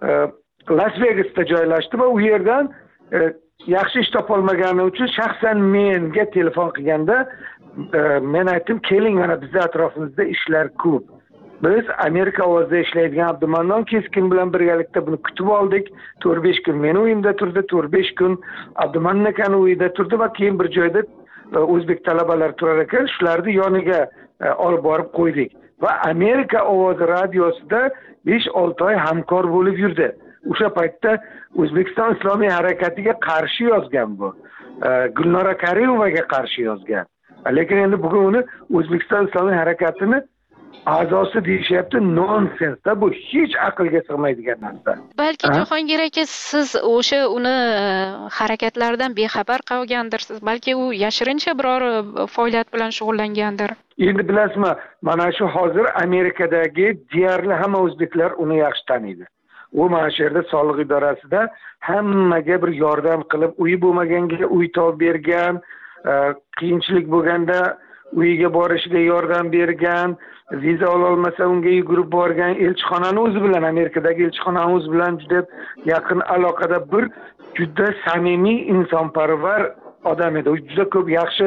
Las Vegasda joylashdi va u yerdan yaxshi ish topolmagani uchun shaxsan menga telefon qilganda men aytdim, keling, mana bizning atrofimizda ishlar ko'p. Biz Amerika ovozida ishlaydigan Abdumannon Keskin bilan birgalikda buni kutib oldik. to'rt besh kun meni uyimda turdi, to'rt besh kun Abdumannon akani uyida turdi va keyin bir joyda o'zbek talabalar turar ekan, shularni yoniga olib borib qo'ydik. Va Amerika ovozi radiosida besh olti oy hamkor bo'lib yurdi. O'sha paytda O'zbekiston Islomiy harakatiga qarshi yozgan bu. Gulnora Karimovaga qarshi yozgan. Lekin endi bugun uni O'zbekiston Islomiy harakatini a'zosi deyishyapti. Nonsensda, bu hech aqlga sig'maydigan narsa. Balki Jahongir aka, siz o'sha uni harakatlaridan bexabar qolgandirsiz. Balki u yashirincha biror faoliyat bilan shug'ullangandir. Endi bilasizmi, mana shu hozir Amerikadagi deyarli hamma o'zbeklar uni yaxshi taniydi. U mana shu yerda soliq idorasida hammaga bir yordam qilib, uyi bo'lmaganga uy topib bergan, qiyinchilik bo'lganda uyiga borishiga yordam bergan, viza ola olmasa unga yugurib borgan, elchixonani o'zi bilan, Amerikadagi elchixonani o'zi bilan juda yaqin aloqada bir juda samimiy insonparvar odam edi. U juda ko'p yaxshi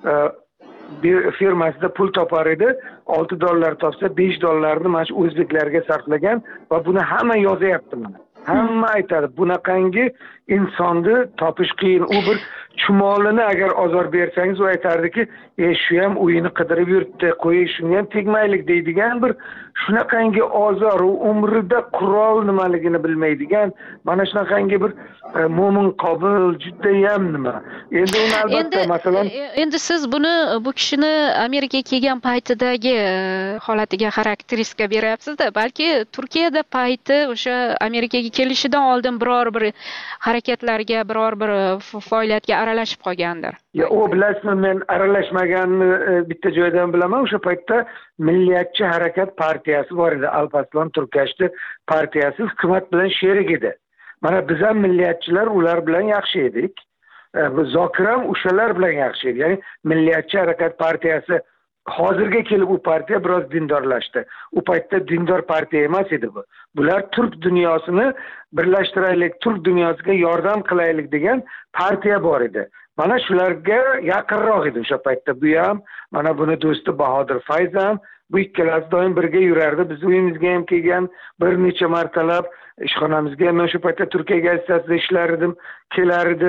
firmasida pul topar edi. olti dollar topsa besh dollarni mana shu o'zbeklarga sarflagan va buni hamma yozyapti mana. Hamma aytadi, bunaqangi insonni topish qiyin. U bir chumolini agar ozor bersangiz, u aytardiki, "E, shu ham uyini qidirib yuribdi, qo'y, shunga ham tegmaylik" deydigan bir shunaqangi ozor, u umrida qurol nimaligini bilmaydigan, mana shunaqangi bir mo'min qobil juda ham nima. Endi uni albatta masalan, endi siz buni bu kishini Amerikaga kelgan paytidagi holatiga xarakteristika beryapsiz-da, balki Turkiyada payti o'sha Amerikaga kelishidan oldin biror bir harakatlarga, biror bir faoliyatga aralashib qolgandir. Ya, o bilasizmi, men aralashmaganini bitta joydan bilaman. O'sha paytda Milliyatchi harakat partiyasi bor edi. Alparslan Turkashdi partiyasi hukumat bilan sherik edi. Mana biz ham milliyatchilar ular bilan yaxshi edik. Zokir ham o'shalar bilan yaxshi edi. Ya'ni Milliyatchi harakat partiyasi hozirga kelib u partiya biroz dindorlashdi. U paytda dindor partiya emas edi bu. Bular turk dunyosini birlashtiraylik, turk dunyosiga yordam qilaylik degan partiya bor edi. Mana shularga yaqinroq edi o'sha paytda. Bu ham, mana buni do'sti Bahodir Fayz ham, bu ikkalasi doim birga yurardi. Biz uyimizga ham kelgan, bir necha martalab ishxonamizga, men o'sha paytda Turkiya gazetasida ishlar edim, kelar edi.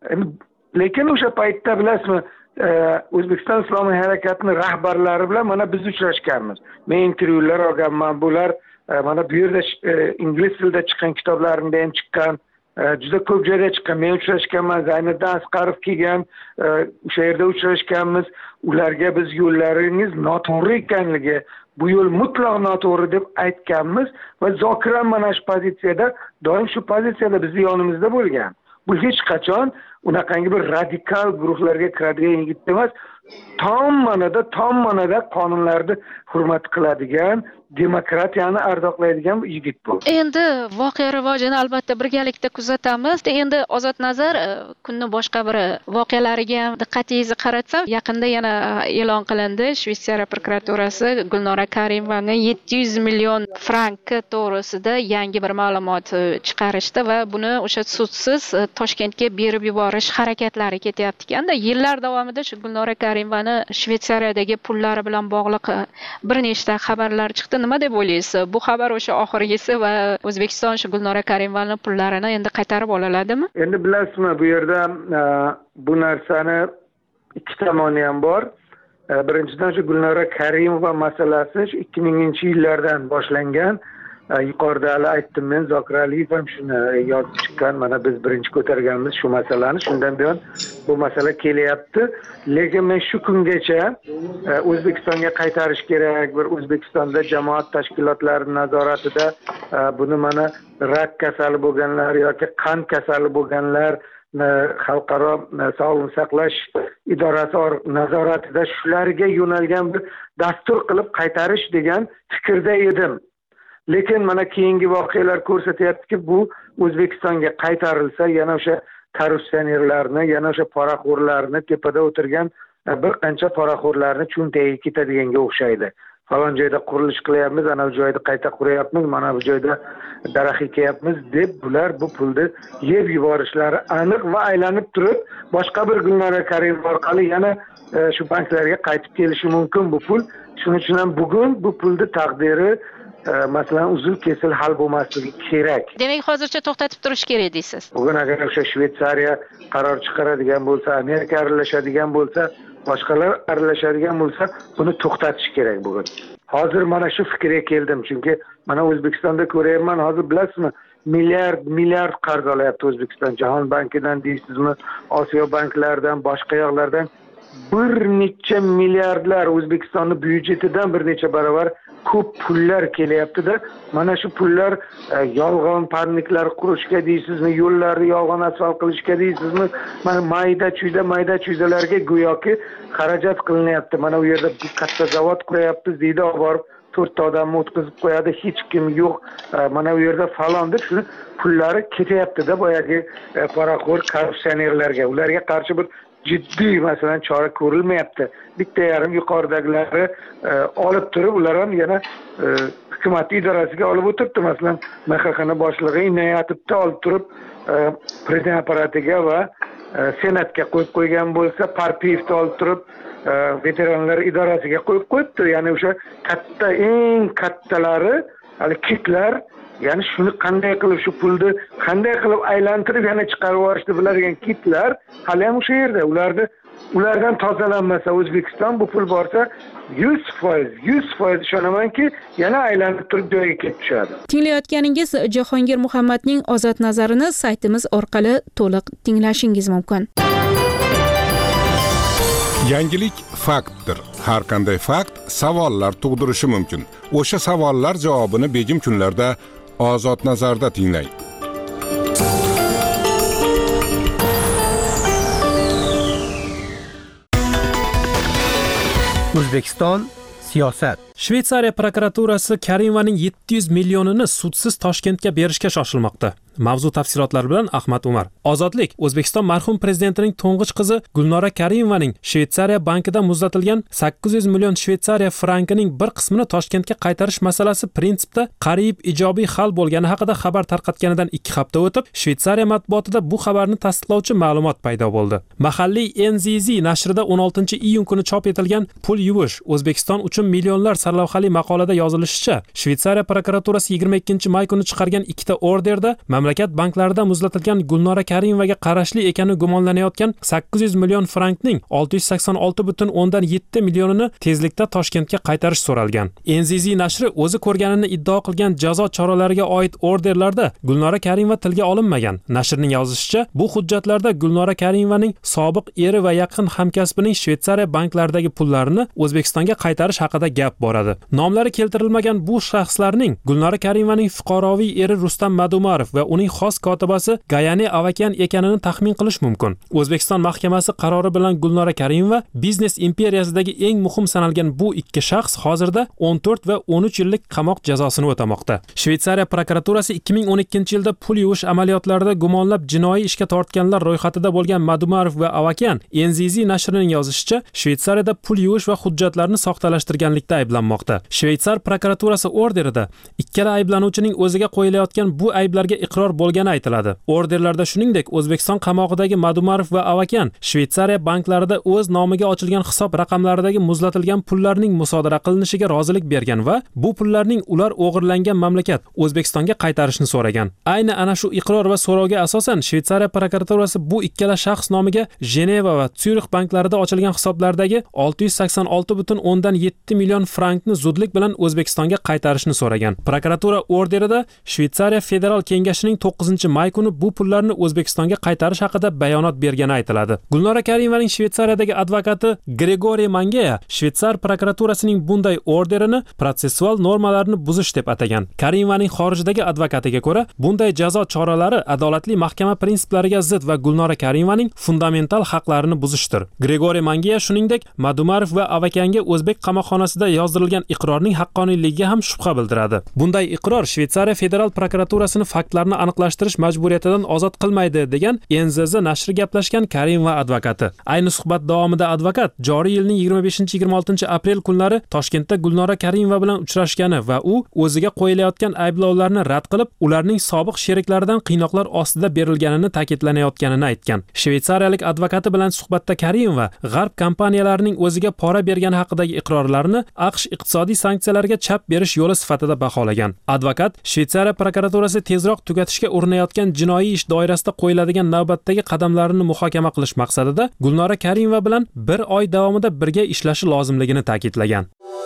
Lekin o'sha paytda bilasizmi, O'zbekiston Islomiy harakatining rahbarlari bilan mana biz uchrashganmiz. Men intervyular olganman. Bular mana bu yerda ingliz tilida chiqqan kitoblarimda ham chiqqan, juda ko'p joyda chiqqan. Men uchrashganman, Zayniddin Asqarov kelgan, o'sha yerda uchrashganmiz. Ularga biz yo'llaringiz noto'g'ri ekanligi, bu yo'l mutlaq noto'g'ri deb aytganmiz va Zokir ham mana shu pozitsiyada, doim shu pozitsiyada bizni yonimizda bo'lgan. Bu hech qachon unaqangi bir radikal guruhlarga kiradigan yigit emas. Tom ma'noda, tom ma'noda qonunlarni hurmat qiladigan, demokratiyani ardoqlaydigan yigit bu. Endi voqea rivojini albatta birgalikda kuzatamiz. Endi Ozod Nazar kunni boshqa bir voqealariga ham diqqatingizni qaratsam, yaqinda yana e'lon qilindi. Shveysariya prokuraturasi Gulnora Karimovani yetti yuz million frank to'g'risida yangi bir ma'lumot chiqarishdi va buni o'sha sudsiz Toshkentga berib yuborish harakatlari ketyapti ekanda. Yillar davomida shu Gulnora Karimovani Shveysariyadagi pullari bilan bog'liq bir nechta xabarlar chiqdi. Nima deb o'ylaysiz? Bu xabar o'sha oxirgisi va O'zbekiston shu Gulnora Karimovani pullarini endi qaytarib oladimi? Endi bilasizmi, bu yerda bu narsani ikki tomoni ham bor. Birinchidan shu Gulnora Karimova masalasi shu ikki minginchi yillardan boshlangan. Yuqorida hali aytdim men, Zokir Aliyev ham shuni yozib chiqqan. Mana biz birinchi ko'targanmiz shu masalani. Shundan buyon bu masala kelyapti. Lekin men shu kungacha O'zbekistonga qaytarish kerak, bir O'zbekistonda jamoat tashkilotlari nazoratida buni mana rak kasali bo'lganlar yoki qand kasali bo'lganlar xalqaro sog'liqni saqlash idorasi nazoratida shularga yo'nalgan bir dastur qilib qaytarish degan fikrda edim. Lekin mana keyingi voqealar ko'rsatyaptiki, bu O'zbekistonga qaytarilsa, yana o'sha korrupsionerlarni, yana o'sha poraxo'rlarni, tepada o'tirgan bir qancha poraxo'rlarni cho'ntagiga ketadiganga o'xshaydi. falon joyda qurilish qilyapmiz, ana bu joyda qayta quryapmiz, mana bu joyda daraxt ekyapmiz deb bular bu pulni yeb yuborishlari aniq va aylanib turib boshqa bir Gulnora Karimova orqali yana shu banklarga qaytib kelishi mumkin bu pul. Shuning uchun ham bugun bu pulni taqdiri masalan uzil kesil hal bo'lmasligi kerak. Demak, hozircha to'xtatib turish kerak deysiz. Bugun agar o'sha Shveysariya qaror chiqaradigan bo'lsa, Amerika aralashadigan bo'lsa, boshqalar aralashadigan bo'lsa, buni to'xtatish kerak bugun. Hozir mana shu fikrga keldim, chunki mana O'zbekistonda ko'ryapman, hozir bilasizmi, milliard milliard qarz olyapti O'zbekiston. Jahon bankidan deysizmi, Osiyo banklaridan, boshqa yoqlardan bir necha milliardlar O'zbekistonning byudjetidan bir necha barobar ko'p pullar kelyapti-da. Mana shu pullar yolg'on parniklar qurishga deysizmi, yo'llarni yolg'on asfalt qilishga deysizmi, mana mayda-chuyda mayda-chuydalarga go'yoki xarajat qilinyapti. Mana u yerda katta zavod qurayapmiz deydi, olib borib to'rtta odamni o'tkazib qo'yadi, hech kim yo'q. Mana u yerda falon deb shu pullari ketyapti-da boyagi poraxo'r korrupsionerlarga. Ularga qarshi bir jiddiy masalan chora ko'rilmayapti. Bitta yarim yuqoridagilari olib turib, ular ham yana hukumat idorasiga olib o'tiribdi. Masalan, M X Xni boshlig'i Inoyatovni olib turib prezident apparatiga va senatga qo'yib qo'ygan bo'lsa, Parpiyevni olib turib veteranlar idorasiga qo'yib qo'yibdi. Ya'ni o'sha katta eng kattalari, hali kitlar, ya'ni shuni qanday qilib shu pulni qanday qilib aylantirib yana chiqarib yuborishni biladigan kitlar hali ham o'sha yerda. Ularni ulardan tozalanmasa O'zbekiston bu pul borsa yuz foiz yuz foiz ishonamanki yana aylanib turib joyiga kelib tushadi. Tinglayotganingiz Jahongir Muhammadning ozod nazarini saytimiz orqali to'liq tinglashingiz mumkin. Yangilik faktdir. Har qanday fakt savollar tug'dirishi mumkin. O'sha savollar javobini begim kunlarda Ozod nazarda tinglang. O'zbekiston siyosat. Shveysariya prokuraturasi Karimovaning yetti yuz millionini sudsiz Toshkentga berishga shoshilmoqda. Mavzu tafsilotlari bilan Ahmad Umar. Ozodlik. O'zbekiston marhum prezidentining to'ng'ich qizi Gulnora Karimovaning Shveysariya bankida muzlatilgan sakkiz yuz million Shveysariya frankining bir qismini Toshkentga qaytarish masalasi prinsipda qariyb ijobiy hal bo'lgani haqida xabar tarqatganidan ikki hafta o'tib, Shveysariya matbuotida bu xabarni tasdiqlovchi ma'lumot paydo bo'ldi. Mahalliy N Z Z nashrida o'n oltinchi iyun kuni chop etilgan Pul yuvish O'zbekiston uchun millionlar sarlavhali maqolada yozilishicha, Shveysariya prokuraturasi yigirma ikkinchi may kuni chiqargan ikkita orderda mamlakat banklarida muzlatilgan Gulnora Karimovaga qarashli ekani gumonlanayotgan sakkiz yuz million frankning olti yuz sakson olti butun o'ndan yetti millionini tezlikda Toshkentga qaytarish so'ralgan. N Z Z nashri o'zi ko'rganini iddao qilgan jazo choralariga oid orderlarda Gulnora Karimova tilga olinmagan. Nashrning yozishicha, bu hujjatlarda Gulnora Karimovaning sobiq eri va yaqin hamkasbining Shveysariya banklaridagi pullarini O'zbekistonga qaytarish haqida gap boradi. Nomlari keltirilmagan bu shaxslarning Gulnora Karimovaning fuqaroviy eri Rustam Madumarov va uning xos kotibasi Gayane Avakian ekanini taxmin qilish mumkin. O'zbekiston mahkamasi qarori bilan Gulnora Karimova biznes imperiyasidagi eng muhim sanalgan bu ikki shaxs hozirda o'n to'rt va o'n uch yillik qamoq jazosini o'tamoqda. Shveysariya prokuraturasi ikki ming o'n ikkinchi yilda pul yuvish amaliyotlarida gumonlab jinoiy ishga tortganlar ro'yxatida bo'lgan Madumarov va Avakian N Z Z nashrining yozishicha, Shveysariyada pul yuvish va hujjatlarni soxtalashtirganlikda ayblanmoqda. Shveysar prokuraturasi orderida ikkala ayblanuvchining o'ziga qo'yilayotgan bu ayblarga iqror bo'lgani aytiladi. Orderlarda shuningdek O'zbekiston qamog'idagi Madumarov va Avakian Shveysariya banklarida o'z nomiga ochilgan hisob raqamlaridagi muzlatilgan pullarning musodara qilinishiga rozilik bergan va bu pullarning ular o'g'irlangan mamlakat O'zbekistonga qaytarishni so'ragan. Ayni ana shu iqror va so'rovga asosan Shveysariya prokuraturasi bu ikkala shaxs nomiga Jeneva va Syurix banklarida ochilgan hisoblardagi olti yuz sakson olti butun o'ndan yetti million frankni zudlik bilan O'zbekistonga qaytarishni so'ragan. Prokuratura orderida Shveysariya federal kengashining to'qqizinchi may kuni bu pullarni O'zbekistonga qaytarish haqida bayonot bergani aytiladi. Gulnora Karimovaning Shveysariyadagi advokati Gregoriy Mangeya Shveysar prokuraturasining bunday orderini protsessual normalarni buzish deb atagan. Karimovaning xorijdagi advokatiga ko'ra, bunday jazo choralari adolatli mahkama prinsiplariga zid va Gulnora Karimovaning fundamental haqlarini buzishdir. Gregoriy Mangeya shuningdek Madumarov va Avakianga O'zbek qamoqxonasida yozdirilgan qoldirilgan iqrorning haqqoniyligiga ham shubha bildiradi. Bunday iqror Shveysariya federal prokuraturasini faktlarni aniqlashtirish majburiyatidan ozod qilmaydi degan N Z Z nashri gaplashgan Karimova advokati. Ayni suhbat davomida advokat joriy yilning yigirma beshinchi yigirma oltinchi aprel kunlari Toshkentda Gulnora Karimova bilan uchrashgani va u o'ziga qo'yilayotgan ayblovlarni rad qilib, ularning sobiq sheriklaridan qiynoqlar ostida berilganini ta'kidlanayotganini aytgan. Shveysariyalik advokati bilan suhbatda Karimova G'arb kompaniyalarining o'ziga pora bergani haqidagi iqrorlarni AQSh iqtisodiy sanksiyalarga chap berish yo'li sifatida baholagan. Advokat Shveysariya prokuraturasi tezroq tugatishga urinayotgan jinoiy ish doirasida qo'yiladigan navbatdagi qadamlarini muhokama qilish maqsadida Gulnora Karimova bilan bir oy davomida birga ishlashi lozimligini ta'kidlagan.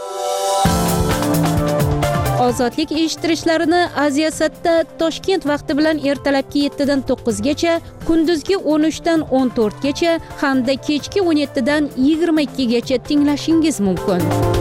Ozodlik eshittirishlarini Aziyasatda Toshkent vaqti bilan ertalabki yetti dan to'qqiz gacha, kunduzgi o'n uch dan o'n to'rt gacha hamda kechki o'n yetti dan yigirma ikki gacha tinglashingiz mumkin.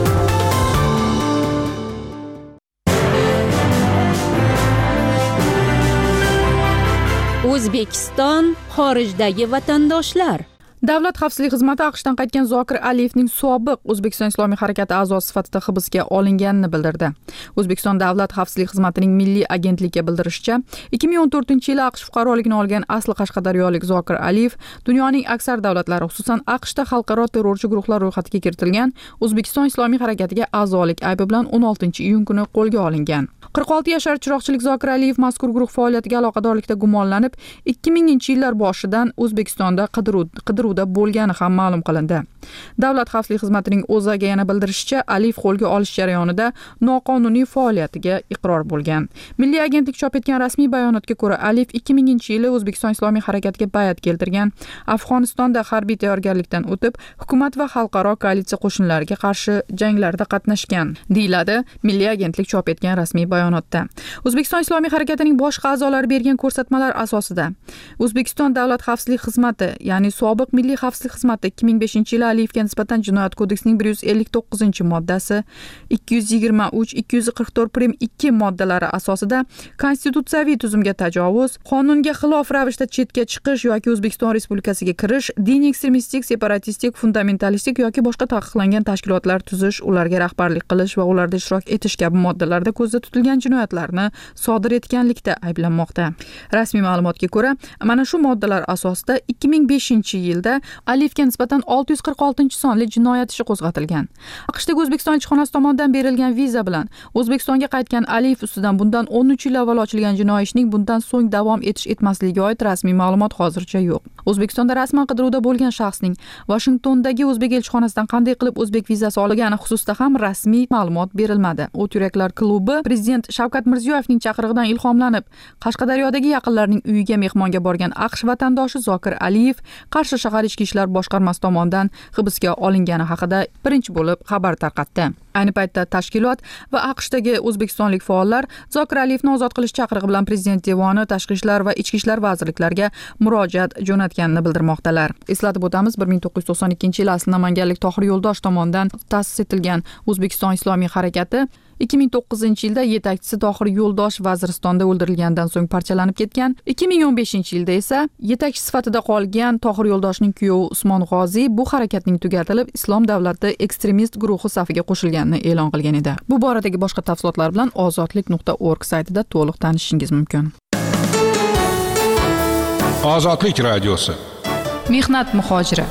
O'zbekiston xorijdagi vatandoshlar. Davlat xavfsizlik xizmati AQShdan qaytgan Zokir Aliyevning sobiq O'zbekiston Islomiy harakati a'zosi sifatida hibsga olinganini bildirdi. O'zbekiston Davlat xavfsizlik xizmatining milliy agentligiga bildirishicha, ikki ming o'n to'rtinchi yili AQSh fuqaroligini olgan asli qashqadaryolik Zokir Aliyev dunyoning aksar davlatlari, xususan AQShda xalqaro terrorchi guruhlar ro'yxatiga kiritilgan O'zbekiston Islomiy harakatiga a'zolik aybi bilan o'n oltinchi iyun kuni qo'lga olingan. qirq olti yashar chiroqchilik Zokir Aliyev mazkur guruh faoliyatiga aloqadorlikda gumonlanib, ikki minginchi yillar boshidan O'zbekistonda qidiruv qidiruvda bo'lgani ham ma'lum qilindi. Davlat xavfsizlik xizmatining o'ziga yana bildirishicha, Aliyev qo'lga olish jarayonida noqonuniy faoliyatiga iqror bo'lgan. Milliy agentlik chop etgan rasmiy bayonotga ko'ra, Aliyev ikki minginchi yili O'zbekiston Islomiy harakatiga bay'at keltirgan, Afg'onistonda harbiy tayyorgarlikdan o'tib, hukumat va xalqaro koalitsiya qo'shinlariga qarshi janglarda qatnashgan, deyiladi Milliy agentlik chop etgan rasmiy bayonotda. O'zbekiston Islomiy harakatining boshqa a'zolari bergan ko'rsatmalar asosida O'zbekiston Davlat xavfsizlik xizmati, ya'ni sobiq Milliy xavfsizlik xizmati ikki ming beshinchi yili Aliyevga nisbatan Jinoyat kodeksining bir yuz ellik to'qqizinchi moddasi, ikki yuz yigirma uch, ikki yuz qirq to'rt prim ikki moddalari asosida konstitutsiyaviy tuzumga tajovuz, qonunga xilof ravishda chetga chiqish yoki O'zbekiston Respublikasiga kirish, din ekstremistik, separatistik, fundamentalistik yoki boshqa taqiqlangan tashkilotlar tuzish, ularga rahbarlik qilish va ularda ishtirok etish kabi moddalarda ko'zda tutilgan jinoyatlarni sodir etganlikda ayblanmoqda. Rasmiy ma'lumotga ko'ra, mana shu moddalar asosida ikki ming beshinchi yilda Aliyevga nisbatan olti yuz qirq oltinchi sonli jinoyat ishi qo'zg'atilgan. AQShdagi O'zbekiston elchixonasi tomonidan berilgan viza bilan O'zbekistonga qaytgan Aliyev ustidan bundan o'n uch yil avval ochilgan jinoiy ishning bundan so'ng davom etish etmasligiga oid rasmiy ma'lumot hozircha yo'q. O'zbekistonda rasman qidiruvda bo'lgan shaxsning Washingtondagi o'zbek elchixonasidan qanday qilib o'zbek vizasi olgani xususida ham rasmiy ma'lumot berilmadi. O't yuraklar klubi prezident Shavkat Mirziyoyevning chaqirig'idan ilhomlanib, Qashqadaryodagi yaqinlarining uyiga mehmonga borgan AQSh vatandoshi Zokir Aliyev Qarshi shahar ichki ishlar boshqarmasi tomonidan hibsga olingani haqida birinchi bo'lib xabar tarqatdi. Ayni paytda tashkilot va AQShdagi o'zbekistonlik faollar Zokir Aliyevni ozod qilish chaqirig'i bilan Prezident devoni, Tashqi ishlar va Ichki ishlar vazirliklariga murojaat jo'natganini bildirmoqdalar. Eslatib o'tamiz, bir ming to'qqiz yuz to'qson ikkinchi yil asli Namanganlik Tohir Yo'ldosh tomonidan ta'sis etilgan O'zbekiston Islomiy harakati ikki ming to'qqizinchi yilda yetakchisi Tohir Yo'ldosh Vaziristonda o'ldirilgandan so'ng parchalanib ketgan. ikki ming o'n beshinchi yilda esa yetakchi sifatida qolgan Tohir Yo'ldoshning kuyovi Usmon G'oziy bu harakatning tugatilib, Islom davlati ekstremist guruhi safiga qo'shilganini e'lon qilgan edi. Bu boradagi boshqa tafsilotlar bilan ozodlik nuqta org saytida to'liq tanishishingiz mumkin. Ozodlik radiosi. Mehnat muhojiri.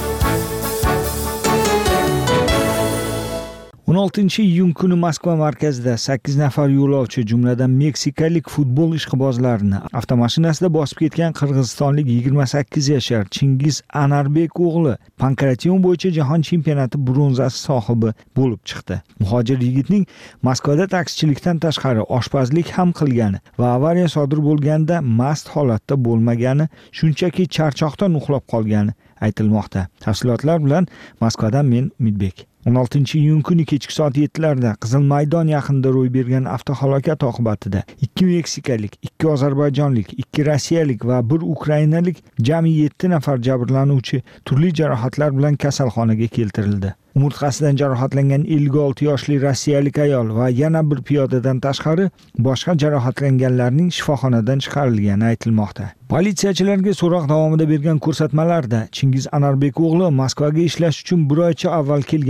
o'n oltinchi iyun kuni Moskva markazida sakkiz nafar yo'lovchi, jumladan meksikalik futbol ishqibozlarini avtomashinasida bosib ketgan qirg'izistonlik yigirma sakkiz yashar Chingiz Anarbek o'g'li pankration bo'yicha jahon chempionati bronzasi sohibi bo'lib chiqdi. Muhojir yigitning Moskvada taksichilikdan tashqari oshpazlik ham qilgani va avariya sodir bo'lganda mast holatda bo'lmagani, shunchaki charchoqdan uxlab qolgani aytilmoqda. Tafsilotlar bilan Moskvadan men Umidbek. o'n oltinchi iyun kuni kechki soat yettilarda Qizil maydon yaqinida ro'y bergan avtohalokat oqibatida ikki meksikalik, ikki ozarbayjonlik, ikki rossiyalik va bir ukrainalik jami yetti nafar jabrlanuvchi turli jarohatlar bilan kasalxonaga keltirildi. Umurtqasidan jarohatlangan ellik olti yoshli rossiyalik ayol va yana bir piyodadan tashqari boshqa jarohatlanganlarning shifoxonadan chiqarilgani aytilmoqda. Politsiyachilarga so'roq davomida bergan ko'rsatmalarda Chingiz Anarbek o'g'li Moskvaga ishlash uchun bir oycha avval kelgani,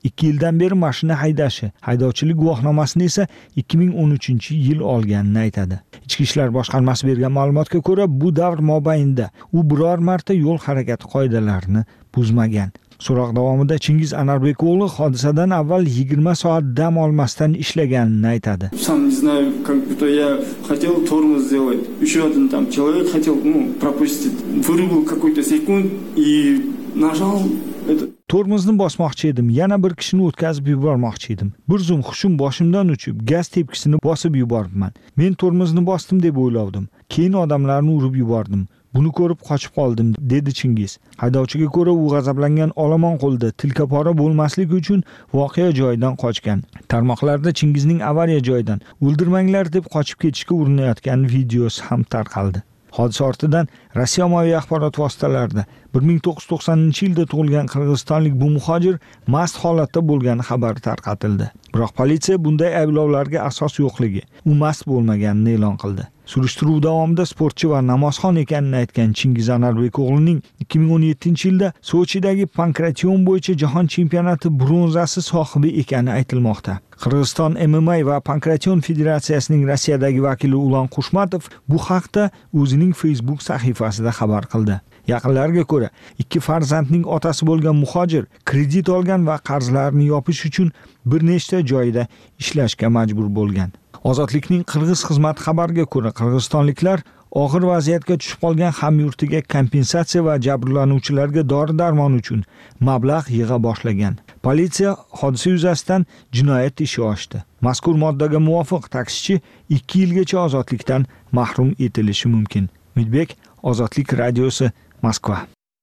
ikki yildan beri mashina haydashi, haydovchilik guvohnomasini esa ikki ming o'n uchinchi yil olganini aytadi. Ichki ishlar boshqarmasi bergan ma'lumotga ko'ra, bu davr mobaynida u biror marta yo'l harakati qoidalarini buzmagan. So'roq davomida Chingiz Anarbekoğlu hodisadan avval yigirma soat dam olmasdan ishlaganini aytadi. Сам не знаю, как будто я хотел тормоз сделать. Еще один там человек хотел, ну, пропустить. Вырубил какой-то секунд и nажал это. Tormozni bosmoqchi edim, yana bir kishini o'tkazib yubormoqchi edim. Bir zum hushim boshimdan uchib, gaz tepkisini bosib yuboribman. Men tormozni bosdim deb o'ylavdim. Keyin odamlarni urib yubordim. Buni ko'rib qochib qoldim, dedi Chingiz. Haydovchiga ko'ra, u g'azablangan olomon qo'lda tilkapora bo'lmasligi uchun voqea joyidan qochgan. Tarmoqlarda Chingizning avariya joyidan o'ldirmanglar deb qochib ketishga urinayotgan videosi ham tarqaldi. Hodisa ortidan Rossiya ommaviy axborot vositalarida bir ming to'qqiz yuz to'qsoninchi yilda tug'ilgan qirg'izistonlik bu muhojir mast holatda bo'lgani xabari tarqatildi. Biroq politsiya bunday ayblovlarga asos yo'qligi, u mast bo'lmaganini e'lon qildi. Surishtiruv davomida sportchi va namozxon ekanini aytgan Chingiz Anarbekoğlu'ning ikki ming o'n yettinchi yilda Sochidagi pankration bo'yicha jahon chempionati bronzasi sohibi ekani aytilmoqda. Qirg'iziston M M A va pankration federatsiyasining Rossiyadagi vakili Ulan Qushmatov bu haqda o'zining Facebook sahifasida xabar qildi. Yaqinlarga ko'ra, ikki farzandning otasi bo'lgan muhojir kredit olgan va qarzlarini yopish uchun bir nechta joyda ishlashga majbur bo'lgan. Ozodlikning qirg'iz xizmat xabariga ko'ra, qirg'izistonliklar og'ir vaziyatga tushib qolgan hamyurtiga kompensatsiya va jabrlanuvchilarga dori-darmon uchun mablag' yig'a boshlagan. Politsiya hodisa yuzasidan jinoyat ishi ochdi. Mazkur moddaga muvofiq taksichi ikki yilgacha ozodlikdan mahrum etilishi mumkin. Umidbek, Ozodlik radiosi, Moskva.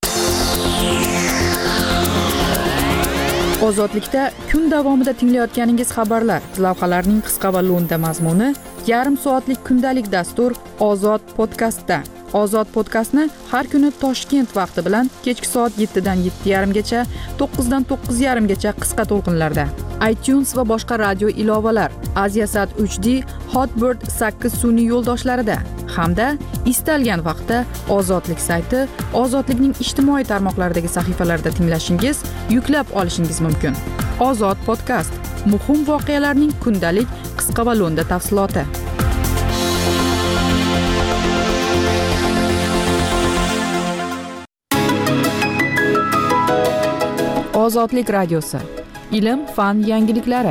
Ozodlikda kun davomida tinglayotganingiz xabarlar, lavhalarning qisqa va lo'nda mazmuni, yarim soatlik kundalik dastur Ozod podkastda. Ozod podkastni har kuni Toshkent vaqti bilan kechki soat yettidan yetti yarim gacha, to'qqizdan to'qqiz yarim gacha qisqa to'lqinlarda. iTunes va boshqa radio ilovalar, Aziasat uch D, Hotbird sakkiz sun'iy yo'ldoshlarida hamda istalgan vaqtda Ozodlik sayti, Ozodlikning ijtimoiy tarmoqlaridagi sahifalarida tinglashingiz, yuklab olishingiz mumkin. Ozod podkast, muhim voqealarning kundalik qisqa va lo'nda tafsiloti. Ozodlik radiosi. Ilm, fan yangiliklari.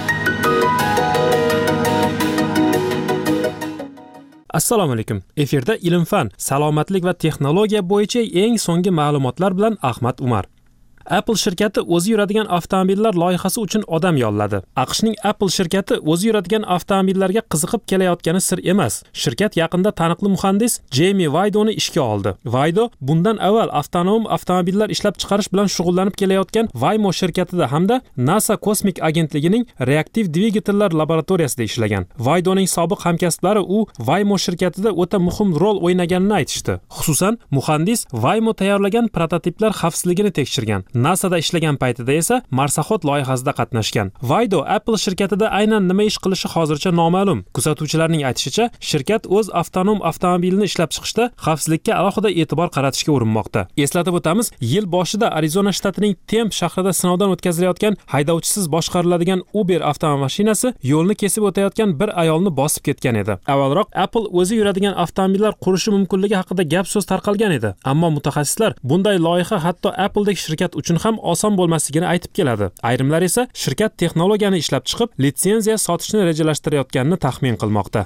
Assalomu alaykum. Efirda ilm, fan, salomatlik va texnologiya bo'yicha eng so'nggi ma'lumotlar bilan Ahmad Umar. Apple shirkati o'zi yuradigan avtomobillar loyihasi uchun odam yolladi. AQShning Apple shirkati o'zi yuradigan avtomobillarga qiziqib kelayotgani sir emas. Shirkat yaqinda taniqli muhandis Jeymi Vaydoni ishga oldi. Vaydo bundan avval avtonom avtomobillar ishlab chiqarish bilan shug'ullanib kelayotgan Waymo shirkatida hamda NASA kosmik agentligining reaktiv dvigatellar laboratoriyasida ishlagan. Vaydoning sobiq hamkasblari u Waymo shirkatida o'ta muhim rol o'ynaganini aytishdi. Xususan, muhandis Waymo tayyorlagan prototiplar xavfsizligini tekshirgan. NASAda ishlagan paytida esa marsaxod loyihasida qatnashgan. Vaydo Apple shirkatida aynan nima ish qilishi hozircha noma'lum. Kuzatuvchilarning aytishicha, shirkat o'z avtonom avtomobilini ishlab chiqishda xavfsizlikka alohida e'tibor qaratishga urinmoqda. Eslatib o'tamiz, yil boshida Arizona shtatining Temp shahrida sinovdan o'tkazilayotgan haydovchisiz boshqariladigan Uber avtomashinasi yo'lni kesib o'tayotgan bir ayolni bosib ketgan edi. Avvalroq Apple o'zi yuradigan avtomobillar qurishi mumkinligi haqida gap so'z tarqalgan edi. Ammo mutaxassislar bunday loyiha hatto Appledek shirkat uchun ham oson bo'lmasligini aytib keladi. Ayrimlar esa shirkat texnologiyani ishlab chiqib, litsenziya sotishni rejalashtirayotganini taxmin qilmoqda.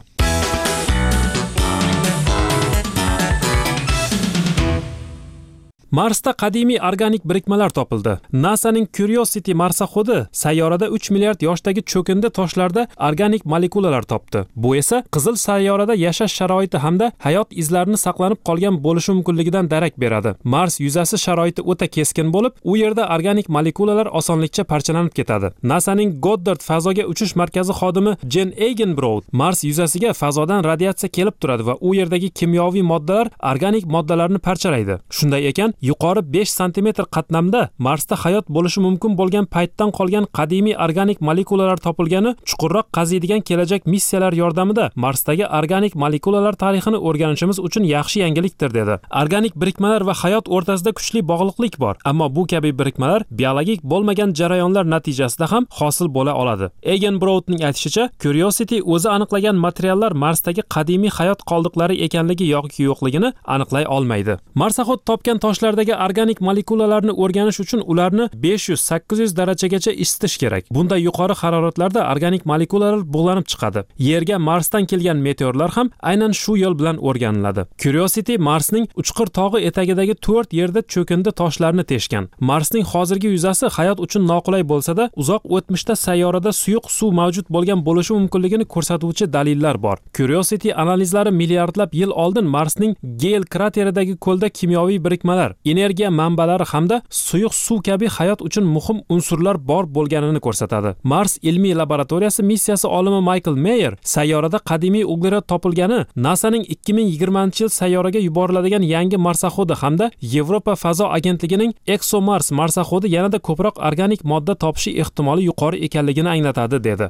Marsda qadimiy organik birikmalar topildi. NASAning Curiosity marsaxodi sayyorada uch milliard yoshdagi cho'kinda toshlarda organik molekulalar topdi. Bu esa qizil sayyorada yashash sharoiti hamda hayot izlarini saqlanib qolgan bo'lishi mumkinligidan darak beradi. Mars yuzasi sharoiti o'ta keskin bo'lib, u yerda organik molekulalar osonlikcha parchalanib ketadi. NASAning Goddard fazoga uchish markazi xodimi Jen Eigenbrod Mars yuzasiga fazodan radiatsiya kelib turadi va u yerdagi kimyoviy moddalar organik moddalarni parchalaydi. Shunday ekan, yuqori besh santimetr qatlamda Marsda hayot bo'lishi mumkin bo'lgan paytdan qolgan qadimiy organik molekulalar topilgani chuqurroq qaziydigan kelajak missiyalar yordamida Marsdagi organik molekulalar tarixini o'rganishimiz uchun yaxshi yangilikdir dedi. Organik birikmalar va hayot o'rtasida kuchli bog'liqlik bor, ammo bu kabi birikmalar biologik bo'lmagan jarayonlar natijasida ham hosil bo'la oladi. Egan Broudning aytishicha, Curiosity o'zi aniqlagan materiallar Marsdagi qadimiy hayot qoldiqlari ekanligi yoki yo'qligini aniqlay olmaydi. Marsaxod topgan toshlardagi organik molekulalarni o'rganish uchun ularni besh yuz sakkiz yuz darajagacha isitish kerak. Bunday yuqori haroratlarda organik molekulalar bug'lanib chiqadi. Yerga Marsdan kelgan meteorlar ham aynan shu yo'l bilan o'rganiladi. Curiosity Marsning uchqir tog'i etagidagi to'rt yerda cho'kindi toshlarni teshgan. Marsning hozirgi yuzasi hayot uchun noqulay bo'lsa-da, uzoq o'tmishda sayyorada suyuq suv mavjud bo'lgan bo'lishi mumkinligini ko'rsatuvchi dalillar bor. Curiosity analizlari milliardlab yil oldin Marsning Gale krateridagi ko'lda kimyoviy birikmalar, energiya manbalari hamda suyuq suv kabi hayot uchun muhim unsurlar bor bo'lganini ko'rsatadi. Mars ilmiy laboratoriyasi missiyasi olimi Michael Mayer sayyorada qadimiy uglerod topilgani, NASAning ikki ming yigirmanchi yil sayyoraga yuboriladigan yangi marsaxodi hamda Yevropa fazo agentligining ExoMars marsaxodi yanada ko'proq organik modda topishi ehtimoli yuqori ekanligini anglatadi dedi.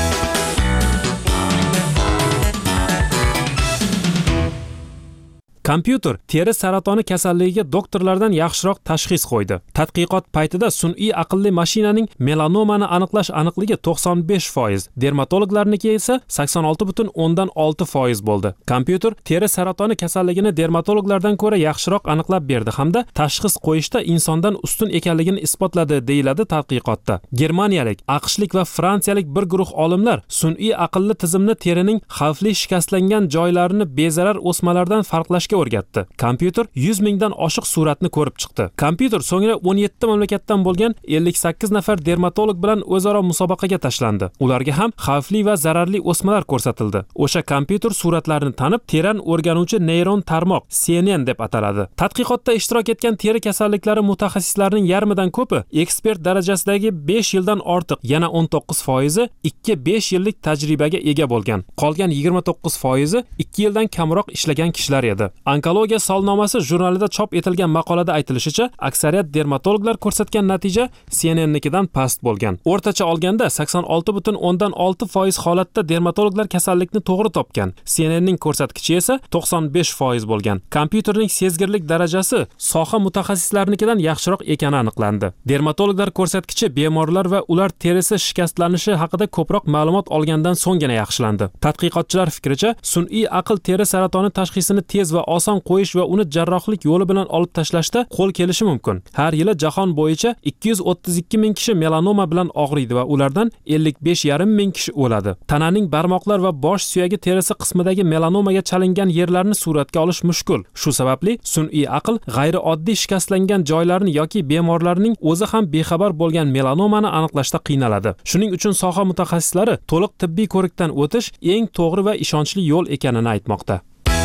Kompyuter teri saratoni kasalligiga doktorlardan yaxshiroq tashxis qo'ydi. Tadqiqot paytida sun'iy aqlli mashinaning melanomani aniqlash aniqligi to'qson besh foiz, dermatologlarniki esa sakson olti butun o'ndan olti foiz bo'ldi. Kompyuter teri saratoni kasalligini dermatologlardan ko'ra yaxshiroq aniqlab berdi hamda tashxis qo'yishda insondan ustun ekanligini isbotladi, deyiladi tadqiqotda. Germaniyalik, AQShlik va fransiyalik bir guruh olimlar sun'iy aqlli tizimni terining xavfli shikastlangan joylarini bezarar o'smalardan farqlashga o'rgatdi. Kompyuter yuz mingdan oshiq suratni ko'rib chiqdi. Kompyuter so'ngra o'n yetti mamlakatdan bo'lgan ellik sakkiz nafar dermatolog bilan o'zaro musobaqaga tashlandi. Ularga ham xavfli va zararli o'smalar ko'rsatildi. O'sha kompyuter suratlarni tanib, teran o'rganuvchi neyron tarmoq C N N deb ataladi. Tadqiqotda ishtirok etgan teri kasalliklari mutaxassislarining yarmidan ko'pi ekspert darajasidagi besh yildan ortiq, yana o'n to'qqiz foizi ikki besh yillik tajribaga ega bo'lgan. Qolgan yigirma to'qqiz foizi ikki yildan kamroq ishlagan kishilar edi. Onkologiya solnomasi jurnalida chop etilgan maqolada aytilishicha, aksariyat dermatologlar ko'rsatgan natija C N N nikidan past bo'lgan. O'rtacha olganda sakson olti butun o'ndan olti foiz holatda dermatologlar kasallikni to'g'ri topgan. C N N ning ko'rsatkichi esa to'qson besh foiz bo'lgan. Kompyuterning sezgirlik darajasi soha mutaxassislarikidan yaxshiroq ekani aniqlandi. Dermatologlar ko'rsatkichi bemorlar va ular terisi shikastlanishi haqida ko'proq ma'lumot olgandan so'nggina yaxshilandi. Tadqiqotchilar fikricha, sun'iy aql teri saratoni tashxisini tez va oson qo'yish va uni jarrohlik yo'li bilan olib tashlashda qo'l kelishi mumkin. Har yili jahon bo'yicha ikki yuz o'ttiz ikki ming kishi melanoma bilan og'riydi va ulardan ellik besh yarim ming kishi o'ladi. Tananing barmoqlar va bosh suyagi terisi qismidagi melanomaga chalingan yerlarni suratga olish mushkul. Shu sababli sun'iy aql g'ayrioddiy shikastlangan joylarni yoki bemorlarning o'zi ham bexabar bo'lgan melanomani aniqlashda qiynaladi. Shuning uchun soha mutaxassislari to'liq tibbiy ko'rikdan o'tish eng to'g'ri va ishonchli yo'l ekanini aytmoqda.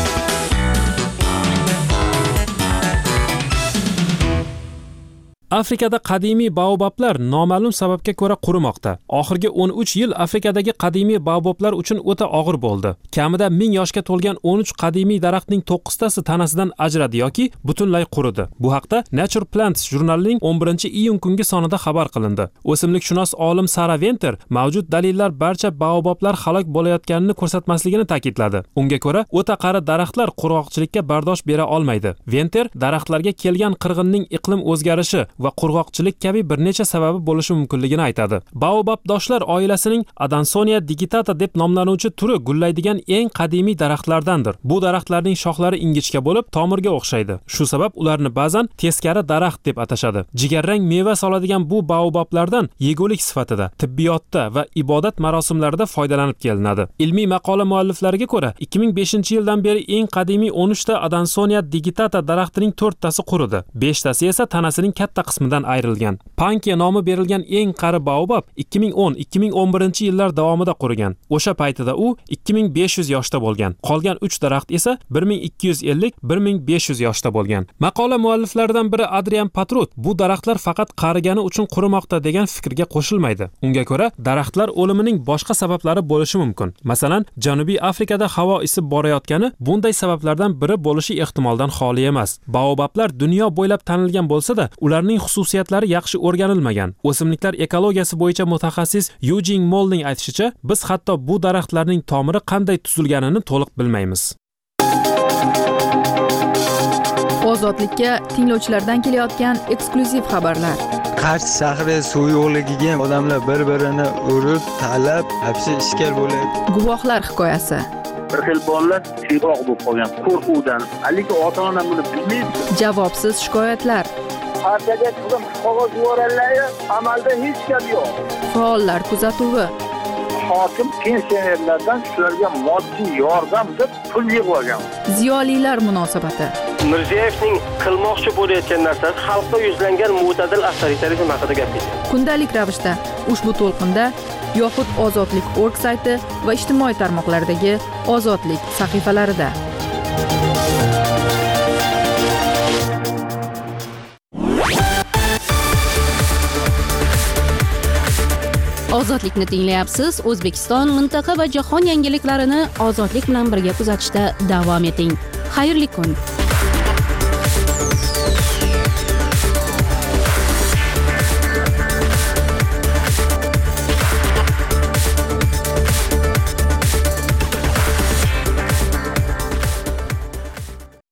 Afrikada qadimiy baobablar noma'lum sababga ko'ra qurimoqda. Oxirgi o'n uch yil Afrikadagi qadimiy baobablar uchun o'ta og'ir bo'ldi. Kamida ming yoshga to'lgan o'n uch qadimiy daraxtning to'qqiztasi tanasidan ajradi yoki butunlay quridi. Bu haqda Nature Plants jurnalining o'n birinchi iyun kungi sonida xabar qilindi. O'simlikshunos olim Sara Venter mavjud dalillar barcha baobablar halok bo'layotganini ko'rsatmasligini ta'kidladi. Unga ko'ra, o'ta qari daraxtlar qurg'oqchilikka bardosh bera olmaydi. Venter daraxtlarga kelgan qirg'inning iqlim o'zgarishi va qurg'oqchilik kabi bir necha sababi bo'lishi mumkinligini aytadi. Baobabdoshlar oilasining Adansonia digitata deb nomlanuvchi turi gullaydigan eng qadimiy daraxtlardandir. Bu daraxtlarning shoxlari ingichka bo'lib, tomirga o'xshaydi. Shu sabab ularni ba'zan teskari daraxt deb atashadi. Jigarrang meva soladigan bu baobablardan yegulik sifatida, tibbiyotda va ibodat marosimlarida foydalanib kelinadi. Ilmiy maqola mualliflariga ko'ra, ikki ming beshinchi yildan beri eng qadimiy o'n uch ta Adansonia digitata daraxtining to'rttasi quridi. besh tasi esa tanasining katta qismidan ayrilgan. Panke nomi berilgan eng qari baobab ikki ming o'n ikki ming o'n birinchi yillar davomida qurigan. O'sha paytida u ikki ming besh yuz yoshda bo'lgan. Qolgan uch daraxt esa bir ming ikki yuz ellik bir ming besh yuz yoshda bo'lgan. Maqola mualliflaridan biri Adrian Patrut bu daraxtlar faqat qarigani uchun qurimoqda degan fikrga qo'shilmaydi. Unga ko'ra, daraxtlar o'limining boshqa sabablari bo'lishi mumkin. Masalan, Janubiy Afrikada havo isib borayotgani bunday sabablardan biri bo'lishi ehtimoldan xoli emas. Baobablar dunyo bo'ylab tanilgan bo'lsa-da, ularning xususiyatlari yaxshi o'rganilmagan. O'simliklar ekologiyasi bo'yicha mutaxassis Eugene Mollning aytishicha, biz hatto bu daraxtlarning tomiri qanday tuzilganini to'liq bilmaymiz. Ozodlikka tinglovchilardan kelayotgan eksklyuziv xabarlar. Qarshi shahri suv yo'qligiga odamlar bir-birini urib, talab, hapsi ishkal bo'ladi. Guvohlar hikoyasi. Bir xil bolalar tiyroq bo'lib qolgan qo'rquvdan. Lekin ota-ona buni bilmaydi. Javobsiz shikoyatlar. Partiyaga turgan qog'oz yuborganlar, amalda hech gap yo'q. Faollar kuzatuvi. Hokim pensionerlardan shularga moddiy yordam deb pul yig'ib olgan. Ziyolilar munosabati. Mirzayevning qilmoqchi bo'layotgan narsasi xalqqa yuzlangan mo'tadil avtoritarizm haqida gapirdi. Kundalik ravishda ushbu to'lqinda yoxud ozodlik точка org sayti va ijtimoiy tarmoqlardagi ozodlik sahifalarida. Ozodlikni tinglayapsiz. O'zbekiston, mintaqa va jahon yangiliklarini ozodlik bilan birga kuzatishda davom eting. Xayrli kun.